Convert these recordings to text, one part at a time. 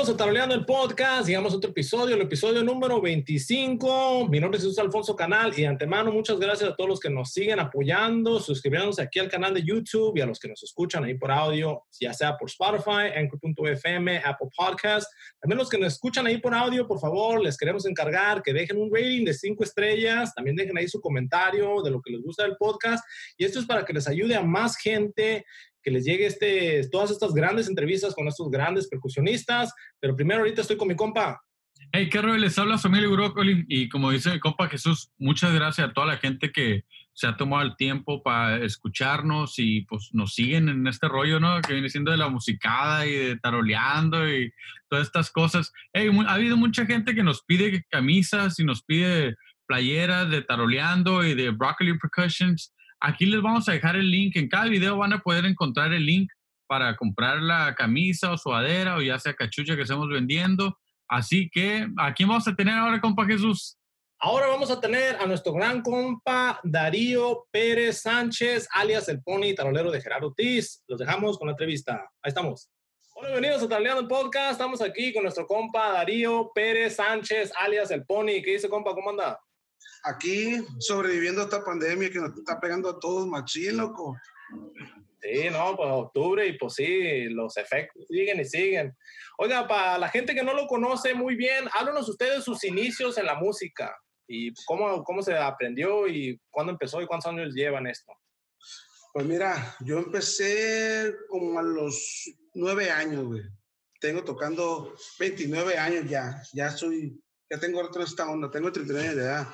Bienvenidos a Taroleando el Podcast. Llegamos a otro episodio, el episodio número 25. Mi nombre es Jesús Alfonso Canal y de antemano muchas gracias a todos los que nos siguen apoyando, suscribiéndose aquí al canal de YouTube y a los que nos escuchan ahí por audio, ya sea por Spotify, Anchor.fm, Apple Podcasts. También los que nos escuchan ahí por audio, por favor, les queremos encargar que dejen un rating de 5 estrellas. También dejen ahí su comentario de lo que les gusta del podcast. Y esto es para que les ayude a más gente, que les llegue todas estas grandes entrevistas con estos grandes percusionistas. Pero primero ahorita estoy con mi compa. Hey, ¿qué rollo? Les habla su Emilio Brócoli y como dice mi compa Jesús, muchas gracias a toda la gente que se ha tomado el tiempo para escucharnos y pues nos siguen en este rollo, ¿no? Que viene siendo de la musicada y de taroleando y todas estas cosas. Hey, ha habido mucha gente que nos pide camisas y nos pide playeras de taroleando y de Broccoli Percussions. Aquí les vamos a dejar el link. En cada video van a poder encontrar el link para comprar la camisa o sudadera o ya sea cachucha que estamos vendiendo. Así que, ¿a quién vamos a tener ahora, compa Jesús? Ahora vamos a tener a nuestro gran compa Darío Pérez Sánchez, alias el Pony, tarolero de Gerardo Ortiz. Los dejamos con la entrevista. Ahí estamos. Hola, bienvenidos a Taroleando el Podcast. Estamos aquí con nuestro compa Darío Pérez Sánchez, alias el Pony. ¿Qué dice, compa? ¿Cómo anda? Aquí sobreviviendo a esta pandemia que nos está pegando a todos machín, loco. Sí, no, pues octubre y pues sí, los efectos siguen y siguen. Oiga, para la gente que no lo conoce muy bien, háblenos ustedes de sus inicios en la música y cómo se aprendió y cuándo empezó y cuántos años llevan esto. Pues mira, yo empecé como a los 9 años, güey. Tengo tocando 29 años ya tengo otra esta onda, tengo 39 años de edad.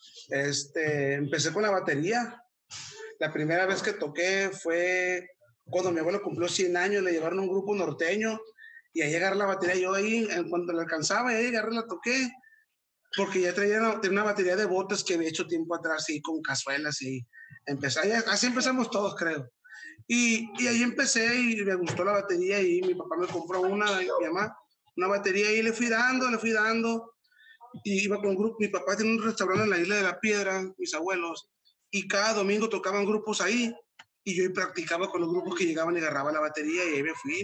Empecé con la batería. La primera vez que toqué fue cuando mi abuelo cumplió 100 años, le llevaron a un grupo norteño y ahí agarré la batería. Yo ahí, en cuanto la alcanzaba, ahí agarré, la toqué, porque ya tenía una batería de botes que había hecho tiempo atrás, y con cazuelas, y así empezamos todos, creo. Y ahí empecé y me gustó la batería y mi papá me compró mi mamá, una batería y le fui dando. Y iba con un grupo. Mi papá tiene un restaurante en la Isla de la Piedra, mis abuelos, y cada domingo tocaban grupos ahí y yo practicaba con los grupos que llegaban y agarraba la batería y ahí me fui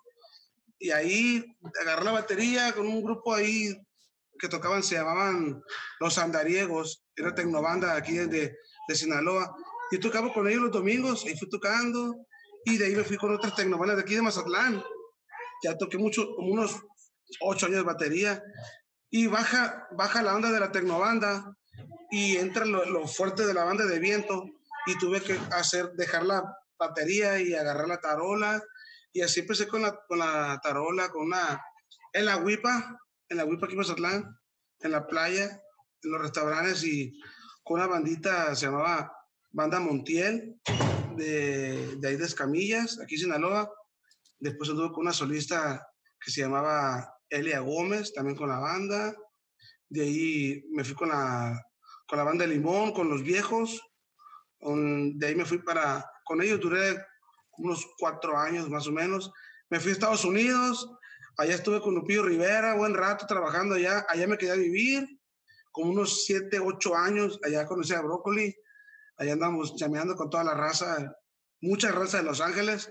y ahí agarré la batería con un grupo ahí que tocaban, se llamaban Los Andariegos, era tecnobanda aquí de Sinaloa, y tocaba con ellos los domingos, ahí fui tocando y de ahí me fui con otras tecnobandas de aquí de Mazatlán. Ya toqué mucho, como unos 8 años de batería. Y baja la onda de la tecnobanda y entra lo fuerte de la banda de viento y tuve que dejar la batería y agarrar la tarola y así empecé con la tarola, en la huipa aquí en Mazatlán, en la playa, en los restaurantes y con una bandita se llamaba Banda Montiel de ahí de Escamillas, aquí en Sinaloa. Después anduve con una solista que se llamaba Elia Gómez, también con la banda. De ahí me fui con la banda de Limón, con Los Viejos. De ahí me fui con ellos duré unos 4 años más o menos. Me fui a Estados Unidos, allá estuve con Lupillo Rivera, buen rato trabajando allá me quedé a vivir, como unos 7, 8 años, allá conocí a Brócoli, allá andamos chameando con toda la raza, mucha raza de Los Ángeles,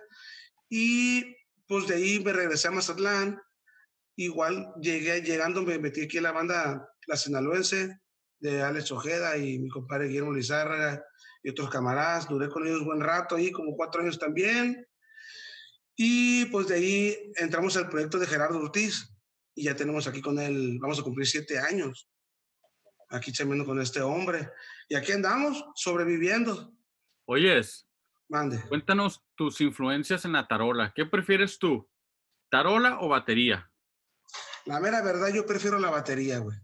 y pues de ahí me regresé a Mazatlán. Igual llegando me metí aquí en la banda La Sinaloense de Alex Ojeda y mi compadre Guillermo Lizárraga y otros camaradas. Duré con ellos buen rato ahí, como 4 años también. Y pues de ahí entramos al proyecto de Gerardo Ortiz y ya tenemos aquí con él, vamos a cumplir 7 años aquí chameando con este hombre. Y aquí andamos, sobreviviendo. Oyes, Mande. cuéntanos tus influencias en la tarola. ¿Qué prefieres tú? ¿Tarola o batería? La mera verdad, yo prefiero la batería, güey.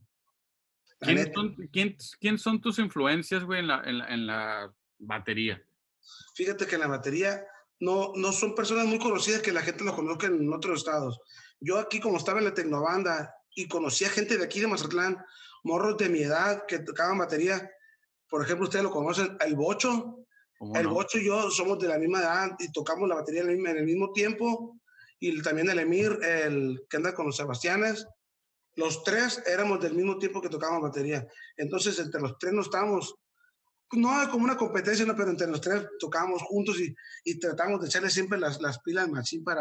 ¿Quién son tus influencias, güey, en la batería? Fíjate que en la batería no son personas muy conocidas que la gente los conozca en otros estados. Yo aquí, como estaba en la tecnobanda y conocía gente de aquí de Mazatlán, morros de mi edad que tocaban batería. Por ejemplo, ustedes lo conocen, el Bocho. El Bocho y yo somos de la misma edad y tocamos la batería en el mismo tiempo. Y también el Emir, el que anda con los Sebastianes. Los 3 éramos del mismo tiempo que tocábamos batería. Entonces, entre los 3 no estábamos, no como una competencia, no, pero entre los 3 tocábamos juntos y tratamos de echarle siempre las pilas machín para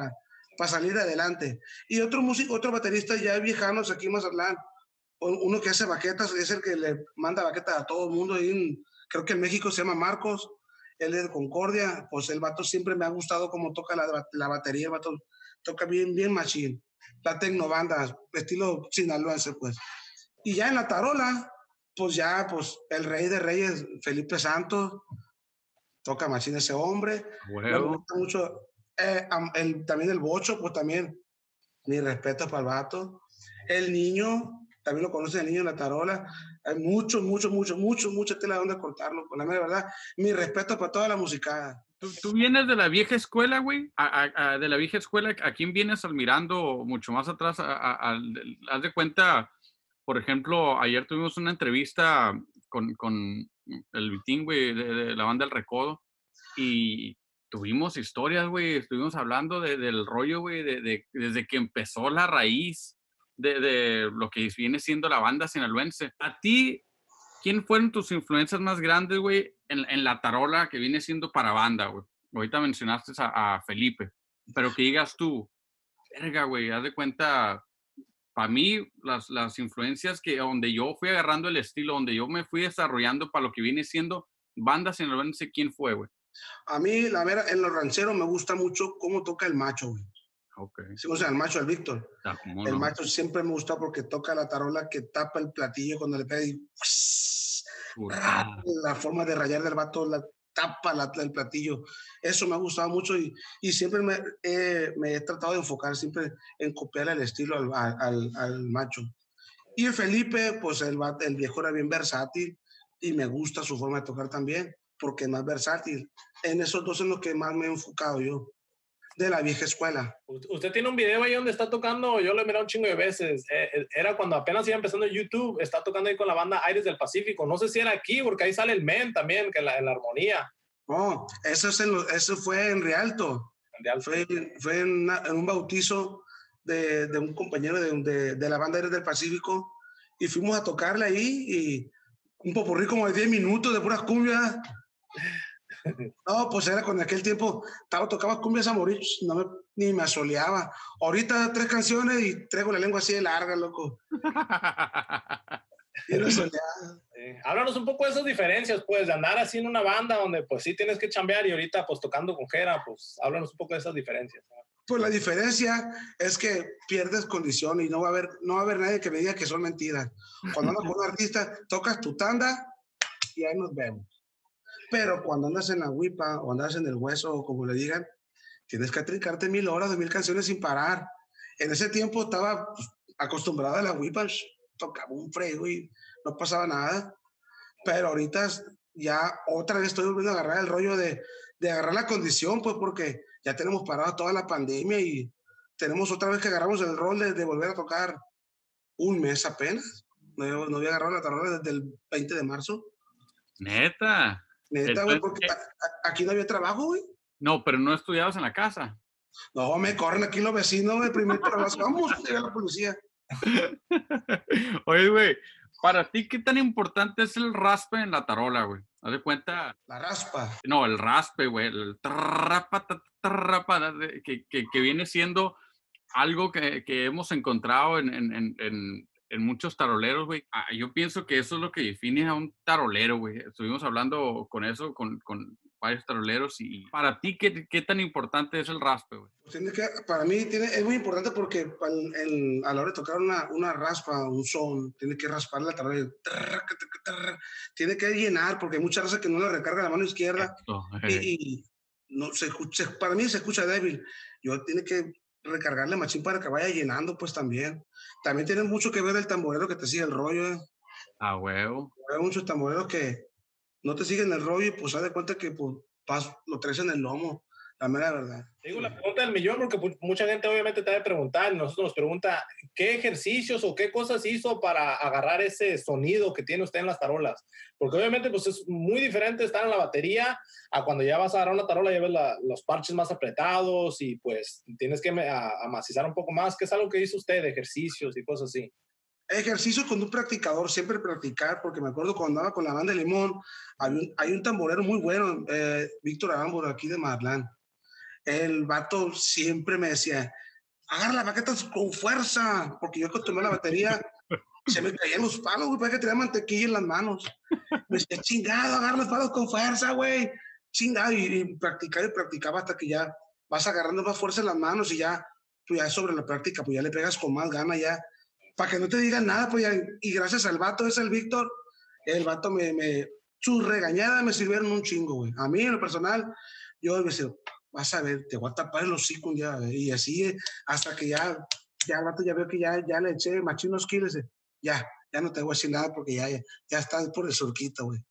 para salir adelante. Y otro músico, otro baterista ya viejanos aquí en Mazatlán, uno que hace baquetas, es el que le manda baquetas a todo el mundo. Creo que en México se llama Marcos, él es de Concordia. Pues el vato siempre me ha gustado cómo toca la batería. El vato toca bien, bien machín. La tecnobanda, estilo sinaloense, pues. Y ya en la tarola, pues ya, pues el rey de reyes, Felipe Santos, toca machín ese hombre. Me gusta mucho. También el bocho, pues también, mi respeto para el vato. El niño, también lo conoce el niño en la tarola. Hay mucha tela donde cortarlo. Por la mera verdad, mi respeto para toda la musicada. ¿Tú vienes de la vieja escuela, güey? De la vieja escuela, ¿a quién vienes admirando mucho más atrás? Haz de cuenta, por ejemplo, ayer tuvimos una entrevista con el Vitín, güey, de la banda El Recodo, y tuvimos historias, güey, estuvimos hablando del rollo, güey, desde que empezó la raíz de lo que viene siendo la banda sinaloense. A ti, ¿quién fueron tus influencias más grandes, güey, en la tarola que viene siendo para banda, güey? Ahorita mencionaste a Felipe, pero que digas tú, verga, güey, haz de cuenta, para mí, las influencias que donde yo fui agarrando el estilo, donde yo me fui desarrollando para lo que viene siendo banda sinaloense, ¿quién fue, güey? A mí, la vera, en los rancheros me gusta mucho cómo toca el macho, güey. Okay. Sí, o sea, el macho, el Víctor. El no? macho siempre me gusta porque toca la tarola que tapa el platillo cuando le pega y la forma de rayar del vato la tapa el platillo. Eso me ha gustado mucho y siempre me he tratado de enfocar siempre en copiar el estilo al macho. Y el Felipe, pues el viejo era bien versátil y me gusta su forma de tocar también porque es más versátil. En esos dos es lo que más me he enfocado yo, de la vieja escuela. Usted tiene un video ahí donde está tocando, yo lo he mirado un chingo de veces, era cuando apenas iba empezando YouTube, está tocando ahí con la banda Aires del Pacífico, no sé si era aquí, porque ahí sale el men también, que en la armonía. No, eso fue en Rialto, fue en un bautizo de un compañero de la banda Aires del Pacífico, y fuimos a tocarle ahí, y un popurrí como de 10 minutos de puras cumbias. No, pues era con aquel tiempo, tocaba cumbias a morir, ni me asoleaba. Ahorita 3 canciones y traigo la lengua así de larga, loco. Háblanos un poco de esas diferencias, pues, de andar así en una banda donde, pues, sí tienes que chambear y ahorita, pues, tocando con Jera, pues, háblanos un poco de esas diferencias. Pues la diferencia es que pierdes condición y no va a haber nadie que me diga que son mentiras. Cuando andas con un artista, tocas tu tanda y ahí nos vemos. Pero cuando andas en la huipa o andas en el hueso o como le digan, tienes que trincarte 1000 horas, 2000 canciones sin parar. En ese tiempo estaba pues, acostumbrado a la huipa, tocaba un frego y no pasaba nada. Pero ahorita ya otra vez estoy volviendo a agarrar el rollo de agarrar la condición, pues porque ya tenemos parado toda la pandemia y tenemos otra vez que agarramos el rol de volver a tocar un mes apenas. No había agarrado la tarola desde el 20 de marzo. Neta. Neta, güey, porque aquí no había trabajo, güey. No, pero no estudiabas en la casa. No, me corren aquí los vecinos, güey. Primero vamos, llega la policía. Oye, güey, para ti, ¿qué tan importante es el raspe en la tarola, güey? Haz de cuenta. La raspa. No, el raspe, güey. El trapa, que viene siendo algo que hemos encontrado en muchos taroleros, güey. Yo pienso que eso es lo que define a un tarolero, güey. Estuvimos hablando con eso, con varios taroleros. Y para ti, ¿qué tan importante es el raspe, güey? Para mí es muy importante porque a la hora de tocar una raspa, un son, tiene que raspar la tarola. Tiene que llenar porque hay mucha raza que no le recarga la mano izquierda. Y no, para mí se escucha débil. Yo tiene que recargarle machín para que vaya llenando, pues también. También tiene mucho que ver el tamborero que te sigue el rollo. Huevo. Hay muchos tamboreros que no te siguen el rollo y pues haz de cuenta que pues, lo traes en el lomo, la mera verdad. Digo la pregunta del millón porque mucha gente obviamente te debe preguntar, nosotros nos pregunta qué ejercicios o qué cosas hizo para agarrar ese sonido que tiene usted en las tarolas, porque obviamente pues es muy diferente estar en la batería a cuando ya vas a agarrar una tarola y ya ves los parches más apretados y pues tienes que amacizar un poco más. ¿Qué es algo que hizo usted de ejercicios y cosas así? Ejercicio con un practicador, siempre practicar, porque me acuerdo cuando andaba con la banda de Limón, hay un tamborero muy bueno, Víctor Arámburo, aquí de Mazatlán. el vato siempre me decía, agarra las baquetas con fuerza, porque yo cuando tomé la batería se me caían los palos, güey, para que tenía mantequilla en las manos. Me decía, chingado, agarra los palos con fuerza, güey. Chingado, y practicaba hasta que ya vas agarrando más fuerza en las manos y ya, pues ya sobre la práctica, pues ya le pegas con más gana ya, para que no te digan nada, pues ya, y gracias al vato, es el Víctor, el vato sus regañadas me sirvieron un chingo, güey. A mí, en lo personal, yo me decía, vas a ver, te voy a tapar el hocico un día, y así, hasta que ya el vato ya veo que ya le eché machinos kilos, ya no te voy a decir nada porque ya estás por el surquito, güey.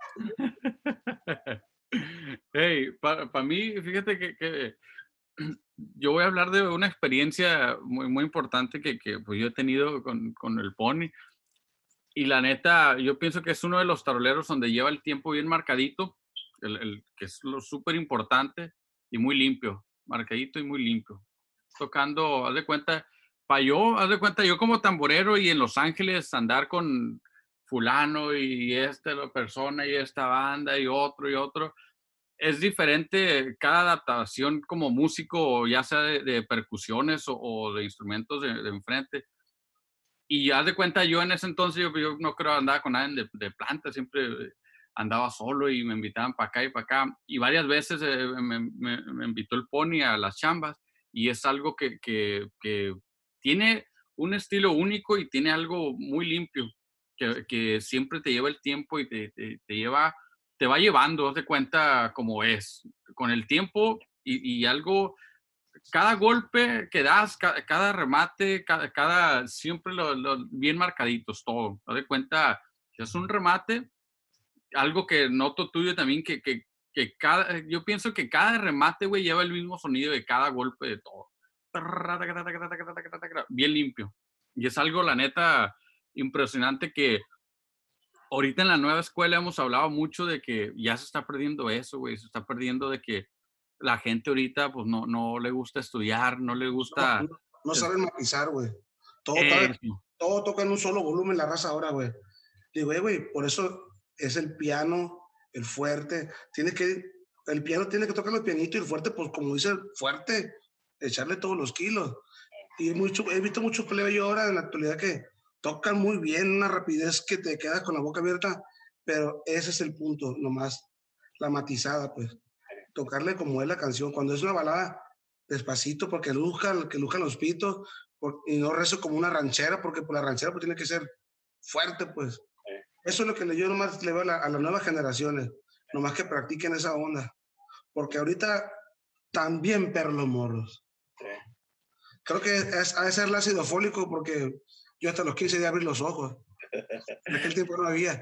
Hey, para mí, fíjate que yo voy a hablar de una experiencia muy, muy importante que pues yo he tenido con el pony. Y la neta, yo pienso que es uno de los taroleros donde lleva el tiempo bien marcadito, que es lo súper importante y muy limpio, marcadito y muy limpio. Tocando, haz de cuenta, yo como tamborero y en Los Ángeles andar con fulano y la persona y esta banda y otro, es diferente cada adaptación como músico, ya sea de percusiones o de instrumentos de enfrente. Y haz de cuenta, yo en ese entonces, yo no creo andaba con nadie de planta, siempre andaba solo y me invitaban para acá y para acá. Y varias veces me invitó el Pony a las chambas y es algo que tiene un estilo único y tiene algo muy limpio, que siempre te lleva el tiempo y te va llevando, haz de cuenta como es, con el tiempo y algo cada golpe que das, cada remate, siempre bien marcaditos, todo. Haz de cuenta, si es un remate, algo que noto tuyo también, yo pienso que cada remate, güey, lleva el mismo sonido de cada golpe de todo. Bien limpio. Y es algo, la neta, impresionante que ahorita en la nueva escuela hemos hablado mucho de que ya se está perdiendo eso, güey, se está perdiendo de que la gente ahorita pues no le gusta estudiar, no le gusta No saben matizar, güey. eso. Todo toca en un solo volumen la raza ahora, güey. Digo, güey, por eso es el piano, el fuerte. El piano tiene que tocarlo pianito y el fuerte, pues como dice el fuerte, echarle todos los kilos. Y he visto muchos plebeyos ahora en la actualidad que tocan muy bien, una rapidez que te quedas con la boca abierta, pero ese es el punto, nomás, la matizada, pues. Tocarle como es la canción. Cuando es una balada, despacito, que luzcan los pitos, y no rezo como una ranchera, porque por la ranchera pues tiene que ser fuerte, pues. Eso es lo que yo nomás le veo a las nuevas generaciones, nomás que practiquen esa onda, porque ahorita también perros los morros. Creo que ha de ser el ácido fólico, porque yo hasta los 15 días abrí los ojos. En aquel tiempo no había.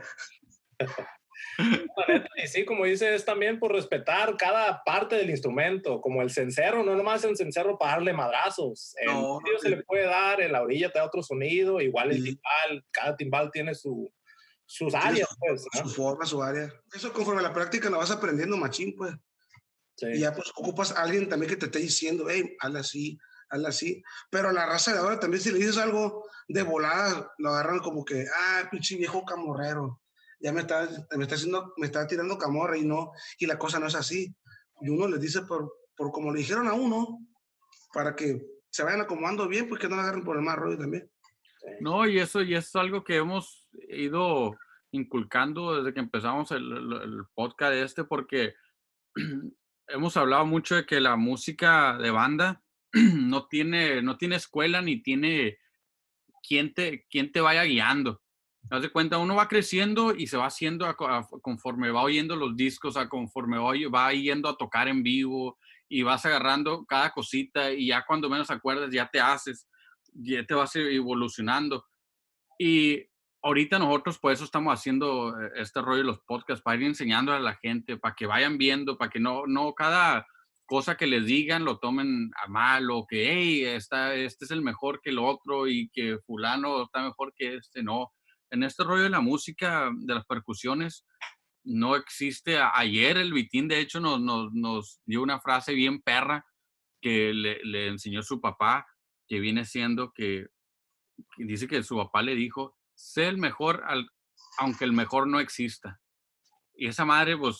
La neta, y sí, como dices, es también por respetar cada parte del instrumento, como el cencerro, no nomás el cencerro para darle madrazos, el No, medio se le puede dar, en la orilla te da otro sonido, igual el sí. timbal, cada timbal tiene sus Tiene áreas, pues, ¿no? su forma, su área. Eso conforme a la práctica lo vas aprendiendo machín, pues. Sí. Y ya pues ocupas a alguien también que te esté diciendo, hey, hazla así, hazla así. Pero a la raza de ahora también si le dices algo de volada, lo agarran como que, pinche viejo camorrero. Ya me está tirando camorra y la cosa no es así. Y uno les dice por como le dijeron a uno, para que se vayan acomodando bien, pues que no la agarren por el mal rollo también. No, y eso es algo que hemos ido inculcando desde que empezamos el podcast porque hemos hablado mucho de que la música de banda no tiene escuela ni tiene quién te vaya guiando. Haz de cuenta, uno va creciendo y se va haciendo conforme va oyendo los discos, conforme va yendo a tocar en vivo y vas agarrando cada cosita y ya cuando menos acuerdas ya te haces, ya te vas evolucionando. Y ahorita nosotros por eso estamos haciendo este rollo de los podcasts, para ir enseñando a la gente, para que vayan viendo, para que no cada cosa que les digan lo tomen a mal o que, hey, este es el mejor que el otro y que fulano está mejor que este, no. En este rollo de la música, de las percusiones, no existe. Ayer el Vitín, de hecho, nos dio una frase bien perra que le enseñó su papá, que viene siendo que dice que su papá le dijo, sé el mejor aunque el mejor no exista. Y esa madre, pues,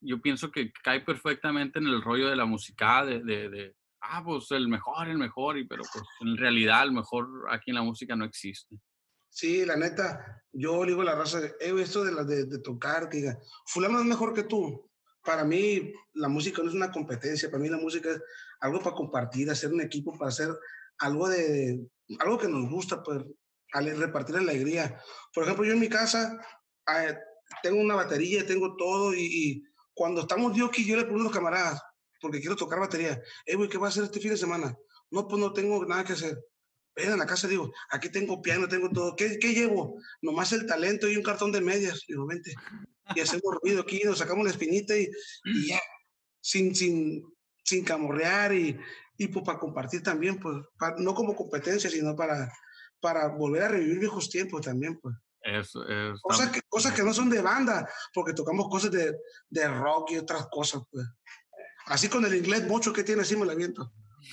yo pienso que cae perfectamente en el rollo de la música, pues el mejor, pero pues en realidad el mejor aquí en la música no existe. Sí, la neta, yo le digo a la raza, esto de tocar, que diga, fulano es mejor que tú. Para mí, la música no es una competencia, para mí la música es algo para compartir, hacer un equipo, para hacer algo algo que nos gusta, pues, repartir alegría. Por ejemplo, yo en mi casa eh, tengo una batería, tengo todo, y cuando estamos yo aquí, yo le pregunto a los camaradas, porque quiero tocar batería, güey, ¿qué vas a hacer este fin de semana? No, pues no tengo nada que hacer. En la casa digo, aquí tengo piano, tengo todo. ¿Qué llevo? Nomás el talento y un cartón de medias. Digo, vente. Y hacemos ruido aquí, nos sacamos la espinita y ya, sin, sin, sin camorrear y pues para compartir también, pues, no como competencia, sino para volver a revivir viejos tiempos también, pues. Eso Cosas que no son de banda, porque tocamos cosas de rock y otras cosas, pues. Así con el inglés, mucho que tiene, así me la aviento.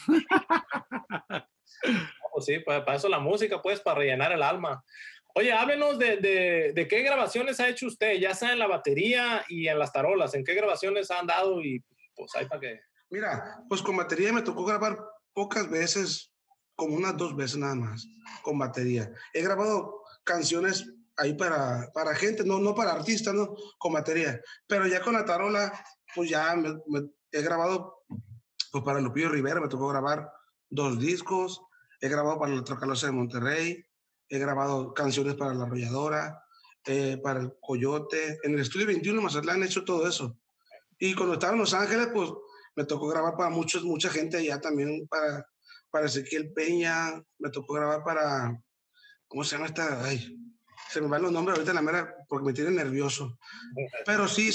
Pues sí, para eso la música, pues, para rellenar el alma. Oye, háblenos de qué grabaciones ha hecho usted, ya sea en la batería y en las tarolas. ¿En qué grabaciones han dado? Y pues ahí para que... Mira, pues con batería me tocó grabar pocas veces, como unas 2 veces nada más, con batería. He grabado canciones ahí para gente, no para artistas, ¿no? Con batería. Pero ya con la tarola, pues ya he grabado, pues para Lupillo Rivera me tocó grabar 2 discos, he grabado para el Trocalosa de Monterrey, he grabado canciones para La Arrolladora, para el Coyote. En el Estudio 21 Mazatlán he hecho todo eso. Y cuando estaba en Los Ángeles, pues me tocó grabar para mucha gente allá también, para Ezequiel Peña, me tocó grabar para, ¿cómo se llama esta? Ay, se me van los nombres ahorita en la mera porque me tiene nervioso. Pero sí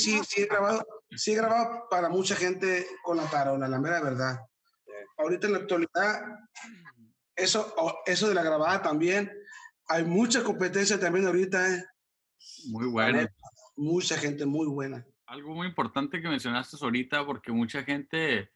he grabado para mucha gente con la tarola, la mera verdad. Ahorita en la actualidad, eso de la grabada también, hay mucha competencia también ahorita, muy bueno. Mucha gente muy buena. Algo muy importante que mencionaste ahorita, porque mucha gente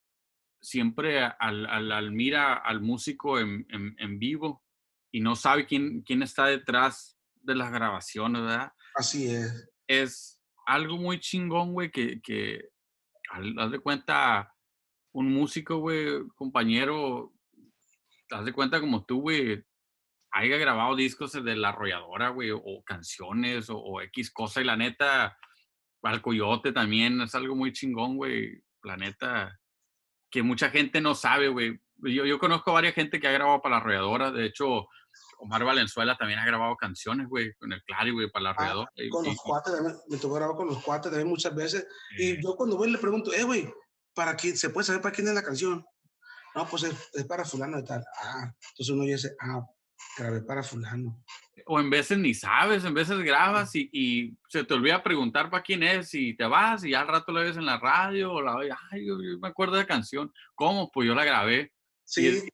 siempre al mira al músico en vivo y no sabe quién está detrás de las grabaciones, ¿verdad? Así es. Es algo muy chingón, güey, que haz de cuenta, un músico, güey, compañero, haz de cuenta como tú, güey, haya grabado discos de La Arrolladora, güey, o canciones o X cosa, y la neta, al Coyote también es algo muy chingón, güey, la neta, que mucha gente no sabe, güey. Yo conozco a varias gente que ha grabado para La Arrolladora, de hecho, Omar Valenzuela también ha grabado canciones, güey, con el Clary, güey, para La Arrolladora. Con los cuates, me tocó grabar con los cuates también muchas veces. Y yo cuando voy le pregunto, güey, ¿para quién? ¿Se puede saber para quién es la canción? No, pues es para fulano de tal. Entonces uno dice, grabé para fulano. O en veces ni sabes, en veces grabas y se te olvida preguntar para quién es y te vas y ya al rato la ves en la radio o yo me acuerdo de la canción. ¿Cómo? Pues yo la grabé. Sí.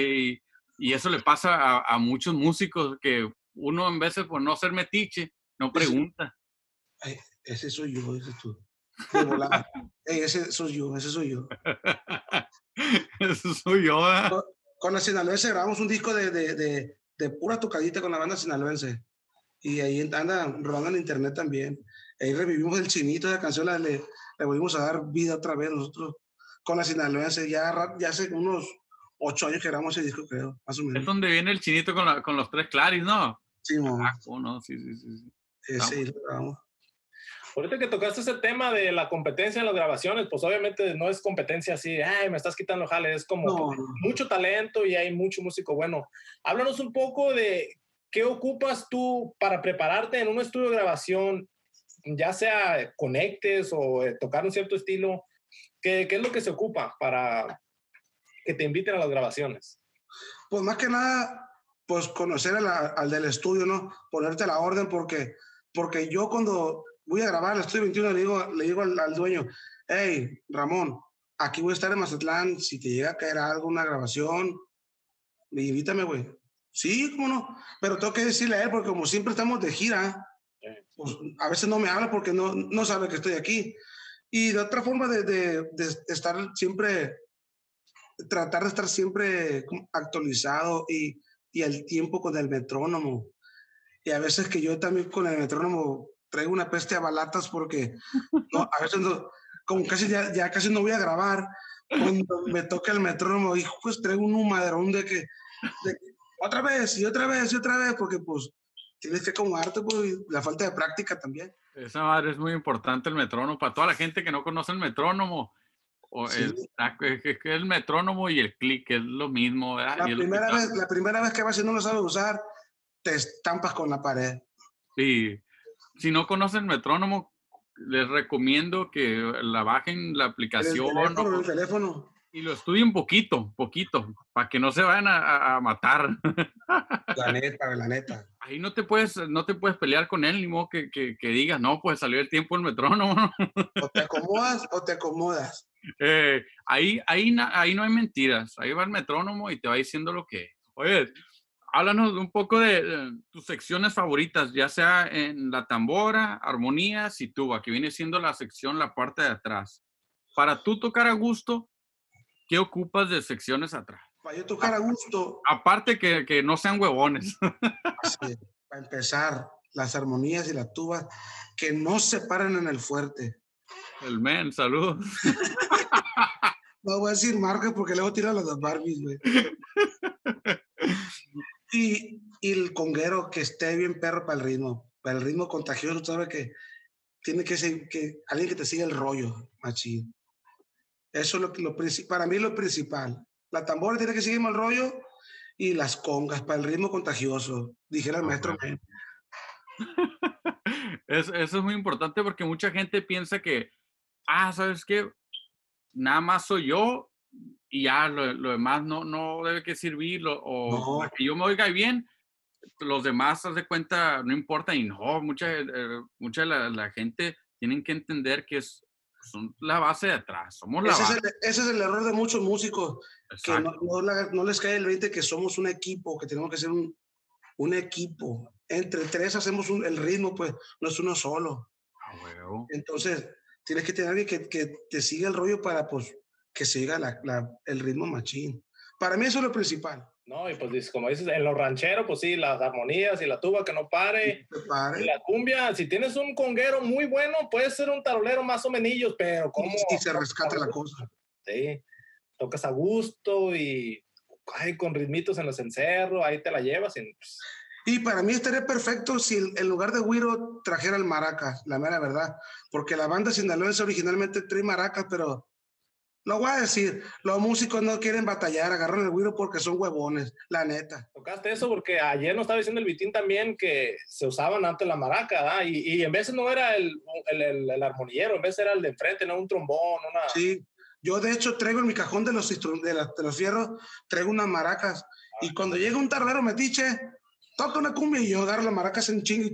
Y eso le pasa a muchos músicos que uno en veces por no ser metiche no pregunta. Ese soy yo, ese es tú. De volada. Ese soy yo. Eso soy yo, ¿eh? Con la Sinaloense grabamos un disco de pura tocadita con la banda sinaloense. Y ahí anda rodando en internet también. Ahí revivimos el chinito de la canción, le volvimos a dar vida otra vez nosotros con la Sinaloense. Ya hace unos 8 años que grabamos ese disco, creo, más o menos. Es donde viene el chinito con los 3 Claris, ¿no? Sí, no, sí. Sí, lo grabamos. Ahorita que tocaste ese tema de la competencia en las grabaciones, pues obviamente no es competencia así, me estás quitando jale, es como mucho talento y hay mucho músico bueno. Háblanos un poco de qué ocupas tú para prepararte en un estudio de grabación, ya sea conectes o tocar un cierto estilo. ¿Qué es lo que se ocupa para que te inviten a las grabaciones? Pues más que nada, pues conocer al del estudio, ¿no? Ponerte a la orden porque yo cuando voy a grabar al Estudio 21 le digo al dueño, hey, Ramón, aquí voy a estar en Mazatlán, si te llega a caer algo, una grabación, invítame, güey. Sí, cómo no, pero tengo que decirle a él porque como siempre estamos de gira, pues a veces no me habla porque no sabe que estoy aquí. Y de otra forma de estar siempre, tratar de estar siempre actualizado y al tiempo con el metrónomo. Y a veces que yo también con el metrónomo traigo una peste a balatas porque a veces como casi ya casi no voy a grabar. Cuando me toca el metrónomo, hijo, pues traigo un madrón de que otra vez, porque pues tienes que acomodarte, pues, la falta de práctica también. Esa madre es muy importante, el metrónomo. Para toda la gente que no conoce el metrónomo, Sí. es el metrónomo y el clic es lo mismo, ¿verdad? La primera vez que vas y no lo sabes usar, te estampas con la pared. Sí. Si no conocen el metrónomo, les recomiendo que la bajen la aplicación El teléfono. y lo estudien poquito, para que no se vayan a matar. La neta. Ahí no te puedes pelear con él, ni modo que digas, no, pues salió el tiempo el metrónomo. O te acomodas o te acomodas. Ahí no hay mentiras. Ahí va el metrónomo y te va diciendo lo que es. Oye, háblanos un poco de tus secciones favoritas, ya sea en la tambora, armonías y tuba, que viene siendo la sección, la parte de atrás. Para tú tocar a gusto, ¿qué ocupas de secciones atrás? Para yo tocar a gusto. Aparte que no sean huevones. Sí, para empezar, las armonías y la tuba que no se paran en el fuerte. El men, saludos. No voy a decir marca porque luego tiran las Barbies, güey. Y el conguero que esté bien perro para el ritmo contagioso, sabes que tiene que ser alguien que te siga el rollo, machín. Eso es para mí lo principal. La tambora tiene que seguirme el rollo y las congas para el ritmo contagioso, dijera el maestro. Eso es muy importante porque mucha gente piensa que, ¿sabes qué? Nada más soy yo y ya lo demás no debe que servir o para que yo me oiga bien, los demás, haz de cuenta, no importa y no, mucha de la gente tienen que entender que son la base de atrás, somos la base. Ese es el error de muchos músicos. Exacto. Que no les cae el 20 que somos un equipo, que tenemos que ser un equipo. Entre tres hacemos el ritmo, pues no es uno solo. Bueno. Entonces, tienes que tener alguien que te siga el rollo para pues, que siga el ritmo machín. Para mí eso es lo principal. No, y pues como dices, en los rancheros, pues sí, las armonías y la tuba que no pare. Y la cumbia, si tienes un conguero muy bueno, puede ser un tarolero más o menos, pero ¿cómo? Y se rescata la cosa. Sí, tocas a gusto y con ritmitos en los encerros, ahí te la llevas. Y para mí estaría perfecto si en lugar de güiro trajera el maracas, la mera verdad. Porque la banda sinaloense originalmente trae maracas, pero lo voy a decir, los músicos no quieren batallar, agarran el güiro porque son huevones, la neta. Tocaste eso porque ayer nos estaba diciendo el Vitín también que se usaban antes la maraca, ¿verdad? Y en veces no era el armonillero, en veces era el de enfrente, no un trombón, una... Sí, yo de hecho traigo en mi cajón de los fierros, traigo unas maracas. Y cuando llega un tardero metiche, toca una cumbia y yo agarro las maracas en chingue.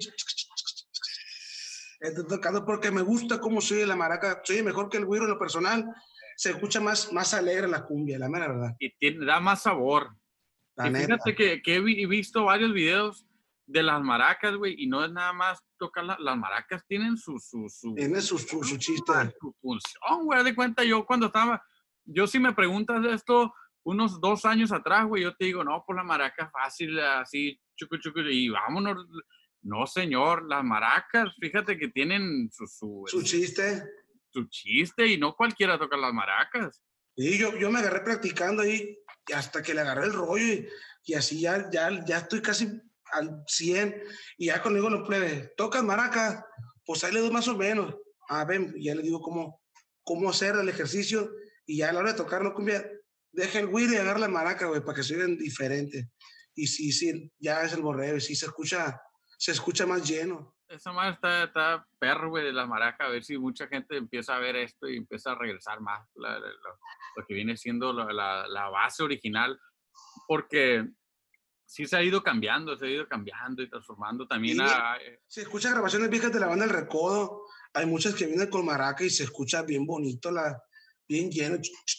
Estoy tocando porque me gusta cómo soy la maraca, soy mejor que el güiro en lo personal. Se escucha más alegre la cumbia, la mera verdad. Y da más sabor. Y fíjate que he visto varios videos de las maracas, güey, y no es nada más tocar las maracas, tienen su chiste. Su función, güey, de cuenta yo yo si me preguntas de esto unos 2 años atrás, güey, yo te digo, no, pues la maraca fácil, así, chucu, y vámonos. No, señor, las maracas, fíjate que tienen su chiste. Su chiste y no cualquiera toca las maracas. Y yo me agarré practicando ahí hasta que le agarré el rollo y así ya estoy casi al 100 y ya conmigo los plebes, tocas maracas, pues ahí le doy más o menos. Ven, ya le digo cómo hacer el ejercicio y ya a la hora de tocar no cumbia, deja el güiro y agarra la maraca, güey, para que se oigan diferentes. Y sí, ya es el borreo y sí se escucha más lleno. Esa madre está perro, güey, de las maracas, a ver si mucha gente empieza a ver esto y empieza a regresar más lo que viene siendo la base original, porque sí se ha ido cambiando y transformando también. Se escucha grabaciones viejas de la banda El Recodo, hay muchas que vienen con maraca y se escucha bien bonito, bien lleno,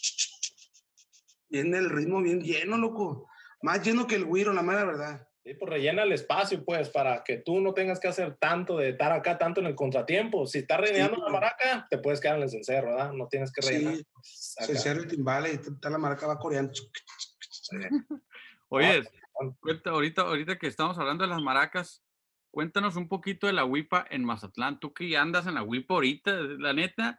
bien el ritmo, bien lleno, loco, más lleno que el güiro, la mera verdad. Sí, pues rellena el espacio, pues, para que tú no tengas que hacer tanto de estar acá, tanto en el contratiempo. Si estás rellenando la maraca, te puedes quedar en el cencerro, ¿verdad? No tienes que rellenar. Sí, cencerro y timbales y está la maraca va coreando. Oye, ahorita que estamos hablando de las maracas, Cuéntanos un poquito de la huipa en Mazatlán. Tú que ya andas en la huipa ahorita, la neta,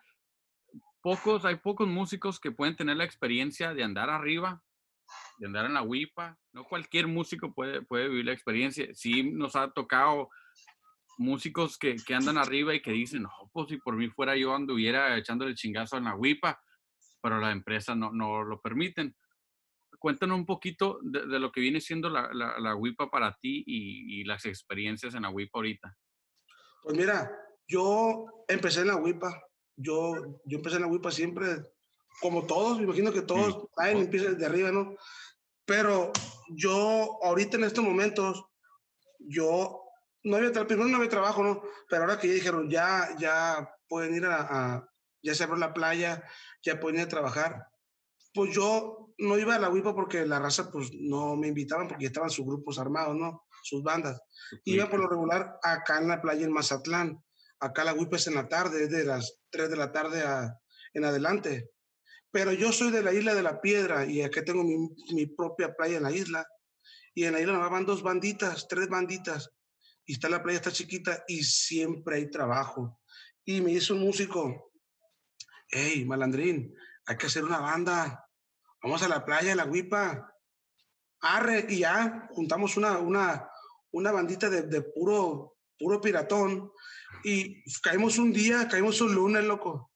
hay pocos músicos que pueden tener la experiencia de andar arriba, de andar en la huipa. No cualquier músico puede vivir la experiencia. Sí nos ha tocado músicos que andan arriba y que dicen, no, pues si por mí fuera yo anduviera echándole chingazo en la huipa, pero la empresa no lo permiten. Cuéntanos un poquito de lo que viene siendo la huipa para ti y las experiencias en la huipa ahorita. Pues mira, yo empecé en la huipa. Yo empecé en la huipa siempre, como todos, me imagino que Sí. todos, nadie empieza desde arriba, ¿no? Pero yo, ahorita en estos momentos, yo primero no había trabajo, ¿no? Pero ahora que ya dijeron, ya pueden ir ya se abrió la playa, ya pueden ir a trabajar. Pues yo no iba a la huipa porque la raza, pues no me invitaban porque estaban sus grupos armados, ¿no? Sus bandas. Iba por lo regular acá en la playa en Mazatlán. Acá la huipa es en la tarde, es de las 3 de la tarde en adelante. Pero yo soy de la isla de la Piedra y acá tengo mi propia playa en la isla. Y en la isla nos van 2 banditas, 3 banditas. Y está la playa, está chiquita y siempre hay trabajo. Y me dice un músico, hey, malandrín, hay que hacer una banda. Vamos a la playa, a la huipa. Arre, y ya juntamos una bandita de puro piratón. Y caímos un día, caímos un lunes, loco.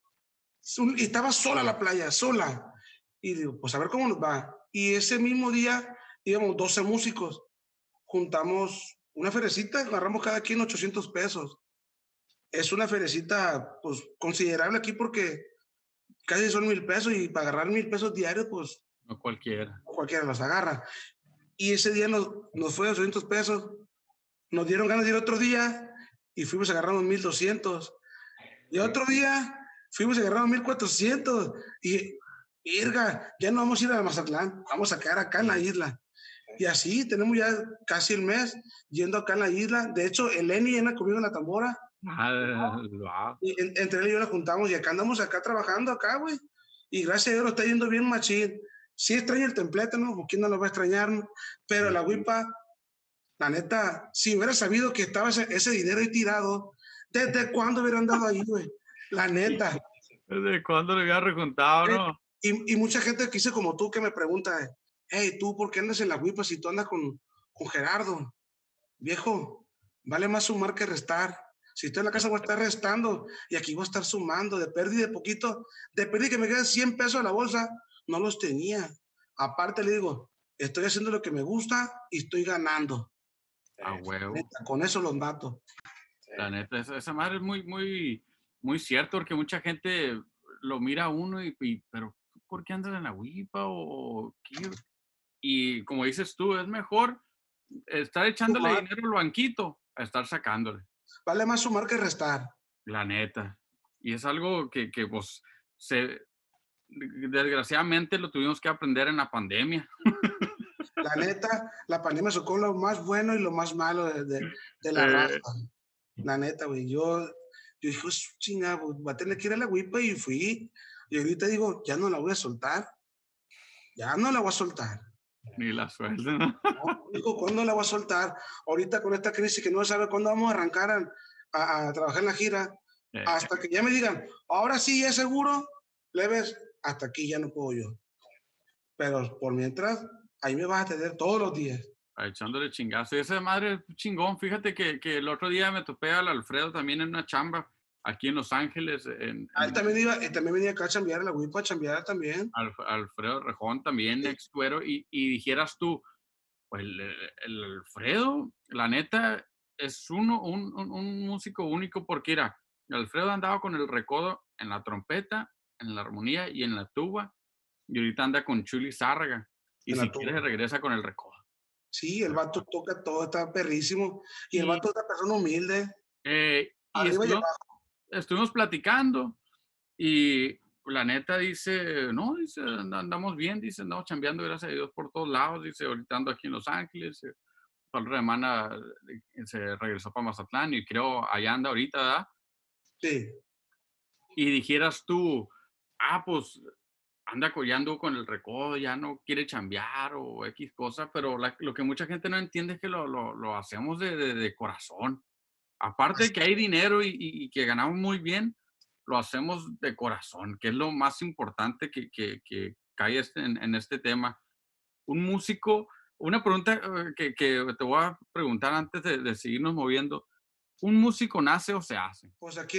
Y estaba sola la playa, sola. Y digo, pues a ver cómo nos va. Y ese mismo día íbamos 12 músicos. Juntamos una ferecita, agarramos cada quien 800 pesos. Es una ferecita, pues, considerable aquí porque casi son 1,000 pesos y para agarrar 1,000 pesos diarios, pues, No cualquiera. cualquiera los agarra. Y ese día nos fue 800 pesos. Nos dieron ganas de ir otro día y fuimos a agarrar 1,200. Y otro día fuimos a agarrar 1,400. Y, virga, ya no vamos a ir a Mazatlán, vamos a quedar acá en la isla. Y así tenemos ya casi el mes yendo acá en la isla. De hecho, el Eni anda conmigo en la tambora. Wow. Y entre él y yo la juntamos y acá andamos acá trabajando acá, güey. Y gracias a Dios lo está yendo bien machín. Sí extraño el templete, ¿no? ¿Por quién no lo va a extrañar? ¿No? Pero la huipa, la neta, si hubiera sabido que estaba ese dinero ahí tirado, ¿desde cuándo hubiera andado ahí, güey? La neta. ¿Desde cuándo le había rejuntado, Eh, no? y mucha gente que hice como tú que me pregunta, hey, ¿tú por qué andas en la huipa si tú andas con Gerardo? Viejo, vale más sumar que restar. Si estoy en la casa voy a estar restando y aquí voy a estar sumando de pérdida de poquito, de pérdida que me quedan 100 pesos a la bolsa, no los tenía. Aparte le digo, estoy haciendo lo que me gusta y estoy ganando. A huevo. Neta, con eso los mato. La neta, esa madre es muy cierto, porque mucha gente lo mira a uno pero ¿tú por qué andas en la huipa o qué? Y como dices tú, es mejor estar echándole Sumar, dinero al banquito a estar sacándole, vale más sumar que restar. la neta. Y es algo que pues, desgraciadamente lo tuvimos que aprender en la pandemia. La neta, la pandemia sacó lo más bueno y lo más malo de la raza. Eh, La neta, güey. Yo dije, chinga, pues, voy a tener que ir a la huipa y fui. Y ahorita digo, ya no la voy a soltar. Ya no la voy a soltar. Ni la suelta, ¿no? No, digo, ¿cuándo la voy a soltar? Ahorita con esta crisis que no sabe cuándo vamos a arrancar a trabajar en la gira, hasta que ya me digan, ahora sí, es seguro, leves, hasta aquí ya no puedo yo. Pero por mientras, ahí me vas a tener todos los días. Echándole chingazo. Y esa madre es chingón. Fíjate que el otro día me topé al Alfredo también en una chamba aquí en Los Ángeles. Él también también venía acá a chambear, a la WIPA a chambear también. Alfredo Rejón también, Sí. ex cuero. Y dijeras tú, pues el Alfredo, la neta, es un músico único porque era, Alfredo andaba con el recodo en la trompeta, en la armonía y en la tuba. Y ahorita anda con Chuli Zárraga. Y En la si quiere tuba. regresa con el recodo. Sí, el vato toca todo, está perrísimo. Y el Y, vato es una persona humilde, y arriba y abajo. estuvimos platicando y la neta dice, no, dice, andamos bien, dice, andamos chambeando, gracias a Dios, por todos lados, dice, ahorita ando aquí en Los Ángeles, para la semana se regresó para Mazatlán y creo allá anda ahorita, ¿verdad? Sí. Y dijeras tú, pues anda coleando con el recodo, ya no quiere chambear o X cosa, pero lo que mucha gente no entiende es que lo hacemos de corazón. Aparte de que hay dinero y que ganamos muy bien, lo hacemos de corazón, que es lo más importante que cae en este tema. Un músico, una pregunta que te voy a preguntar antes de seguirnos moviendo. ¿Un músico nace o se hace? Pues aquí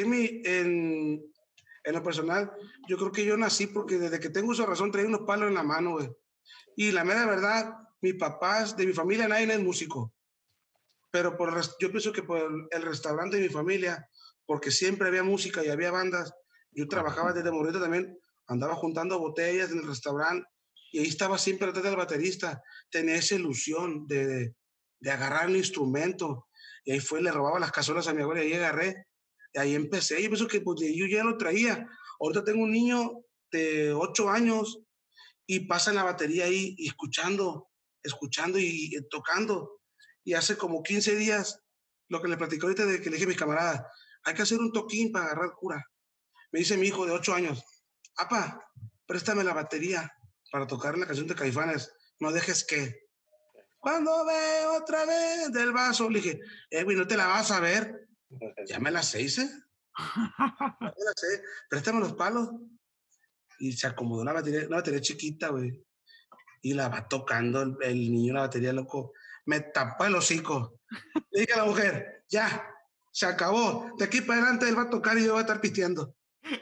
en lo personal, yo creo que yo nací porque desde que tengo uso de razón traía unos palos en la mano, güey. Y la mera verdad, mis papás, de mi familia, nadie es músico. Pero yo pienso que por el restaurante de mi familia, porque siempre había música y había bandas, yo trabajaba desde morrito también, andaba juntando botellas en el restaurante y ahí estaba siempre detrás del baterista. Tenía esa ilusión de agarrar el instrumento. Y ahí fue, le robaba las cazuelas a mi abuela y ahí agarré. Y ahí empecé. Y pienso que pues, yo ya lo traía. Ahorita tengo un niño de 8 años y pasa en la batería ahí y escuchando y tocando. Y hace como 15 días, lo que le platicé ahorita de que le dije a mis camaradas, hay que hacer un toquín para agarrar cura. Me dice mi hijo de 8 años, apa, préstame la batería para tocar la canción de Caifanes, no dejes que. Cuando veo otra vez del vaso, le dije, güey, no te la vas a ver. Ya me la sé, hice. Ya me la sé, préstame los palos. Y se acomodó una batería chiquita, güey. Y la va tocando el niño la batería, loco. Me tapó el hocico. Le dije a la mujer, ya, se acabó. De aquí para adelante él va a tocar y yo voy a estar pisteando.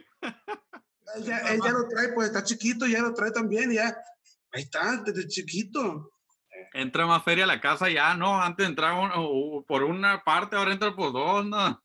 Ella lo trae, pues está chiquito, ya lo trae también, ya. Ahí está, desde chiquito. Entra más feria a la casa ya, ¿no? Antes entraba por una parte, ahora entra por dos, ¿no?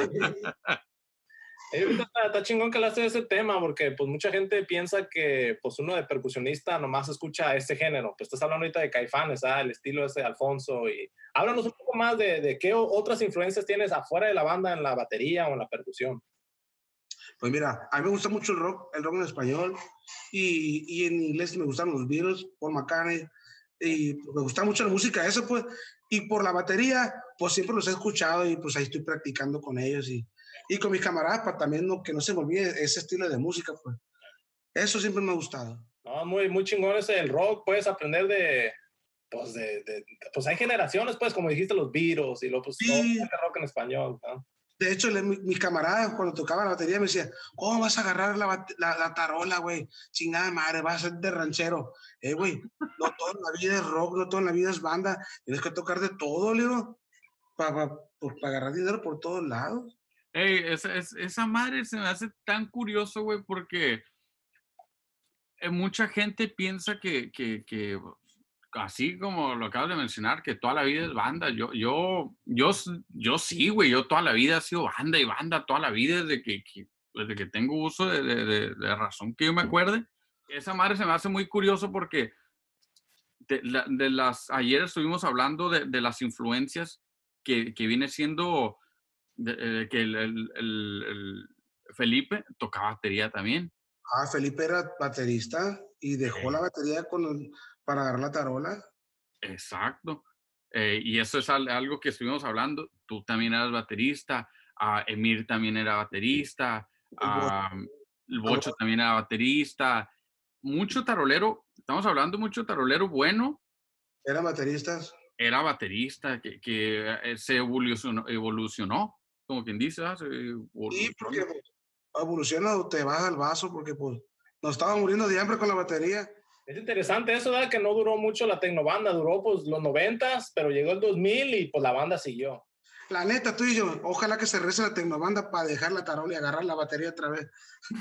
Ahorita está chingón que le hace ese tema, porque pues mucha gente piensa que pues uno de percusionista nomás escucha ese género. Pues estás hablando ahorita de Caifanes, el estilo ese de Alfonso. Y háblanos un poco más de qué otras influencias tienes afuera de la banda en la batería o en la percusión. Pues mira, a mí me gusta mucho el rock en español y en inglés me gustan los Beatles, Paul McCartney, y me gusta mucho la música esa, pues, y por la batería, pues siempre los he escuchado y pues ahí estoy practicando con ellos y con mis camaradas para también que no se me olvide ese estilo de música, pues. Eso siempre me ha gustado. No, muy chingón ese el rock, puedes aprender pues hay generaciones, pues, como dijiste, los Beatles y luego pues todo Sí, el rock en español, ¿no? de hecho, mis camaradas cuando tocaba la batería me decían, ¿cómo vas a agarrar la tarola, güey? Chingada madre, vas a ser de ranchero. Güey, no toda la vida es rock, no toda la vida es banda. Tienes que tocar de todo, Leo, para agarrar dinero por todos lados. Ey, esa madre se me hace tan curioso, güey, porque mucha gente piensa que así como lo acabas de mencionar, que toda la vida es banda. Yo sí, güey, yo toda la vida he sido banda y banda, toda la vida desde que tengo uso de razón que yo me acuerde. Esa madre se me hace muy curioso porque ayer estuvimos hablando de las influencias que viene siendo que el Felipe tocaba batería también. Felipe era baterista y dejó la batería para agarrar la tarola. Exacto. Y eso es algo que estuvimos hablando. Tú también eras baterista, Emir también era baterista, El Bocho, el Bocho también era baterista. Mucho tarolero, estamos hablando mucho tarolero bueno, eran bateristas. era baterista, que se evolucionó, como quien dice, se Sí, porque evolucionó. pues, evoluciona o te vas al vaso, porque pues nos estaba muriendo de hambre con la batería. Es interesante eso, ¿verdad? Que no duró mucho la tecnobanda, duró pues los 90s, pero llegó el 2000 y pues la banda siguió. La neta, tú y yo, ojalá que se regrese la tecnobanda para dejar la tarola y agarrar la batería otra vez.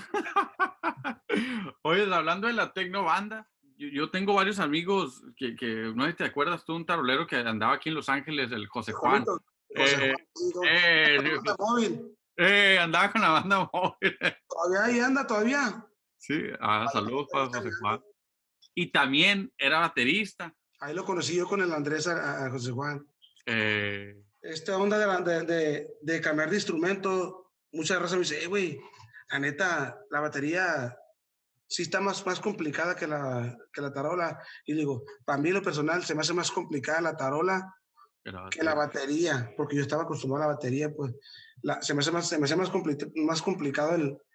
Oye, hablando de la tecno banda, yo tengo varios amigos no sé si te acuerdas tú, un tarolero que andaba aquí en Los Ángeles, el José Juan. José Eh, Juan, digo, eh, banda móvil. andaba con la banda móvil. Todavía ahí anda, todavía. Sí, saludos para José Juan. Y también era baterista. Ahí lo conocí yo con el Andrés a José Juan. Eh, Esta onda de cambiar de instrumento, muchas raza me dice, güey, la neta, la batería sí está más complicada que la tarola. Y digo, para mí lo personal se me hace más complicada la tarola que la batería, porque yo estaba acostumbrado a la batería, pues se me hace más complicado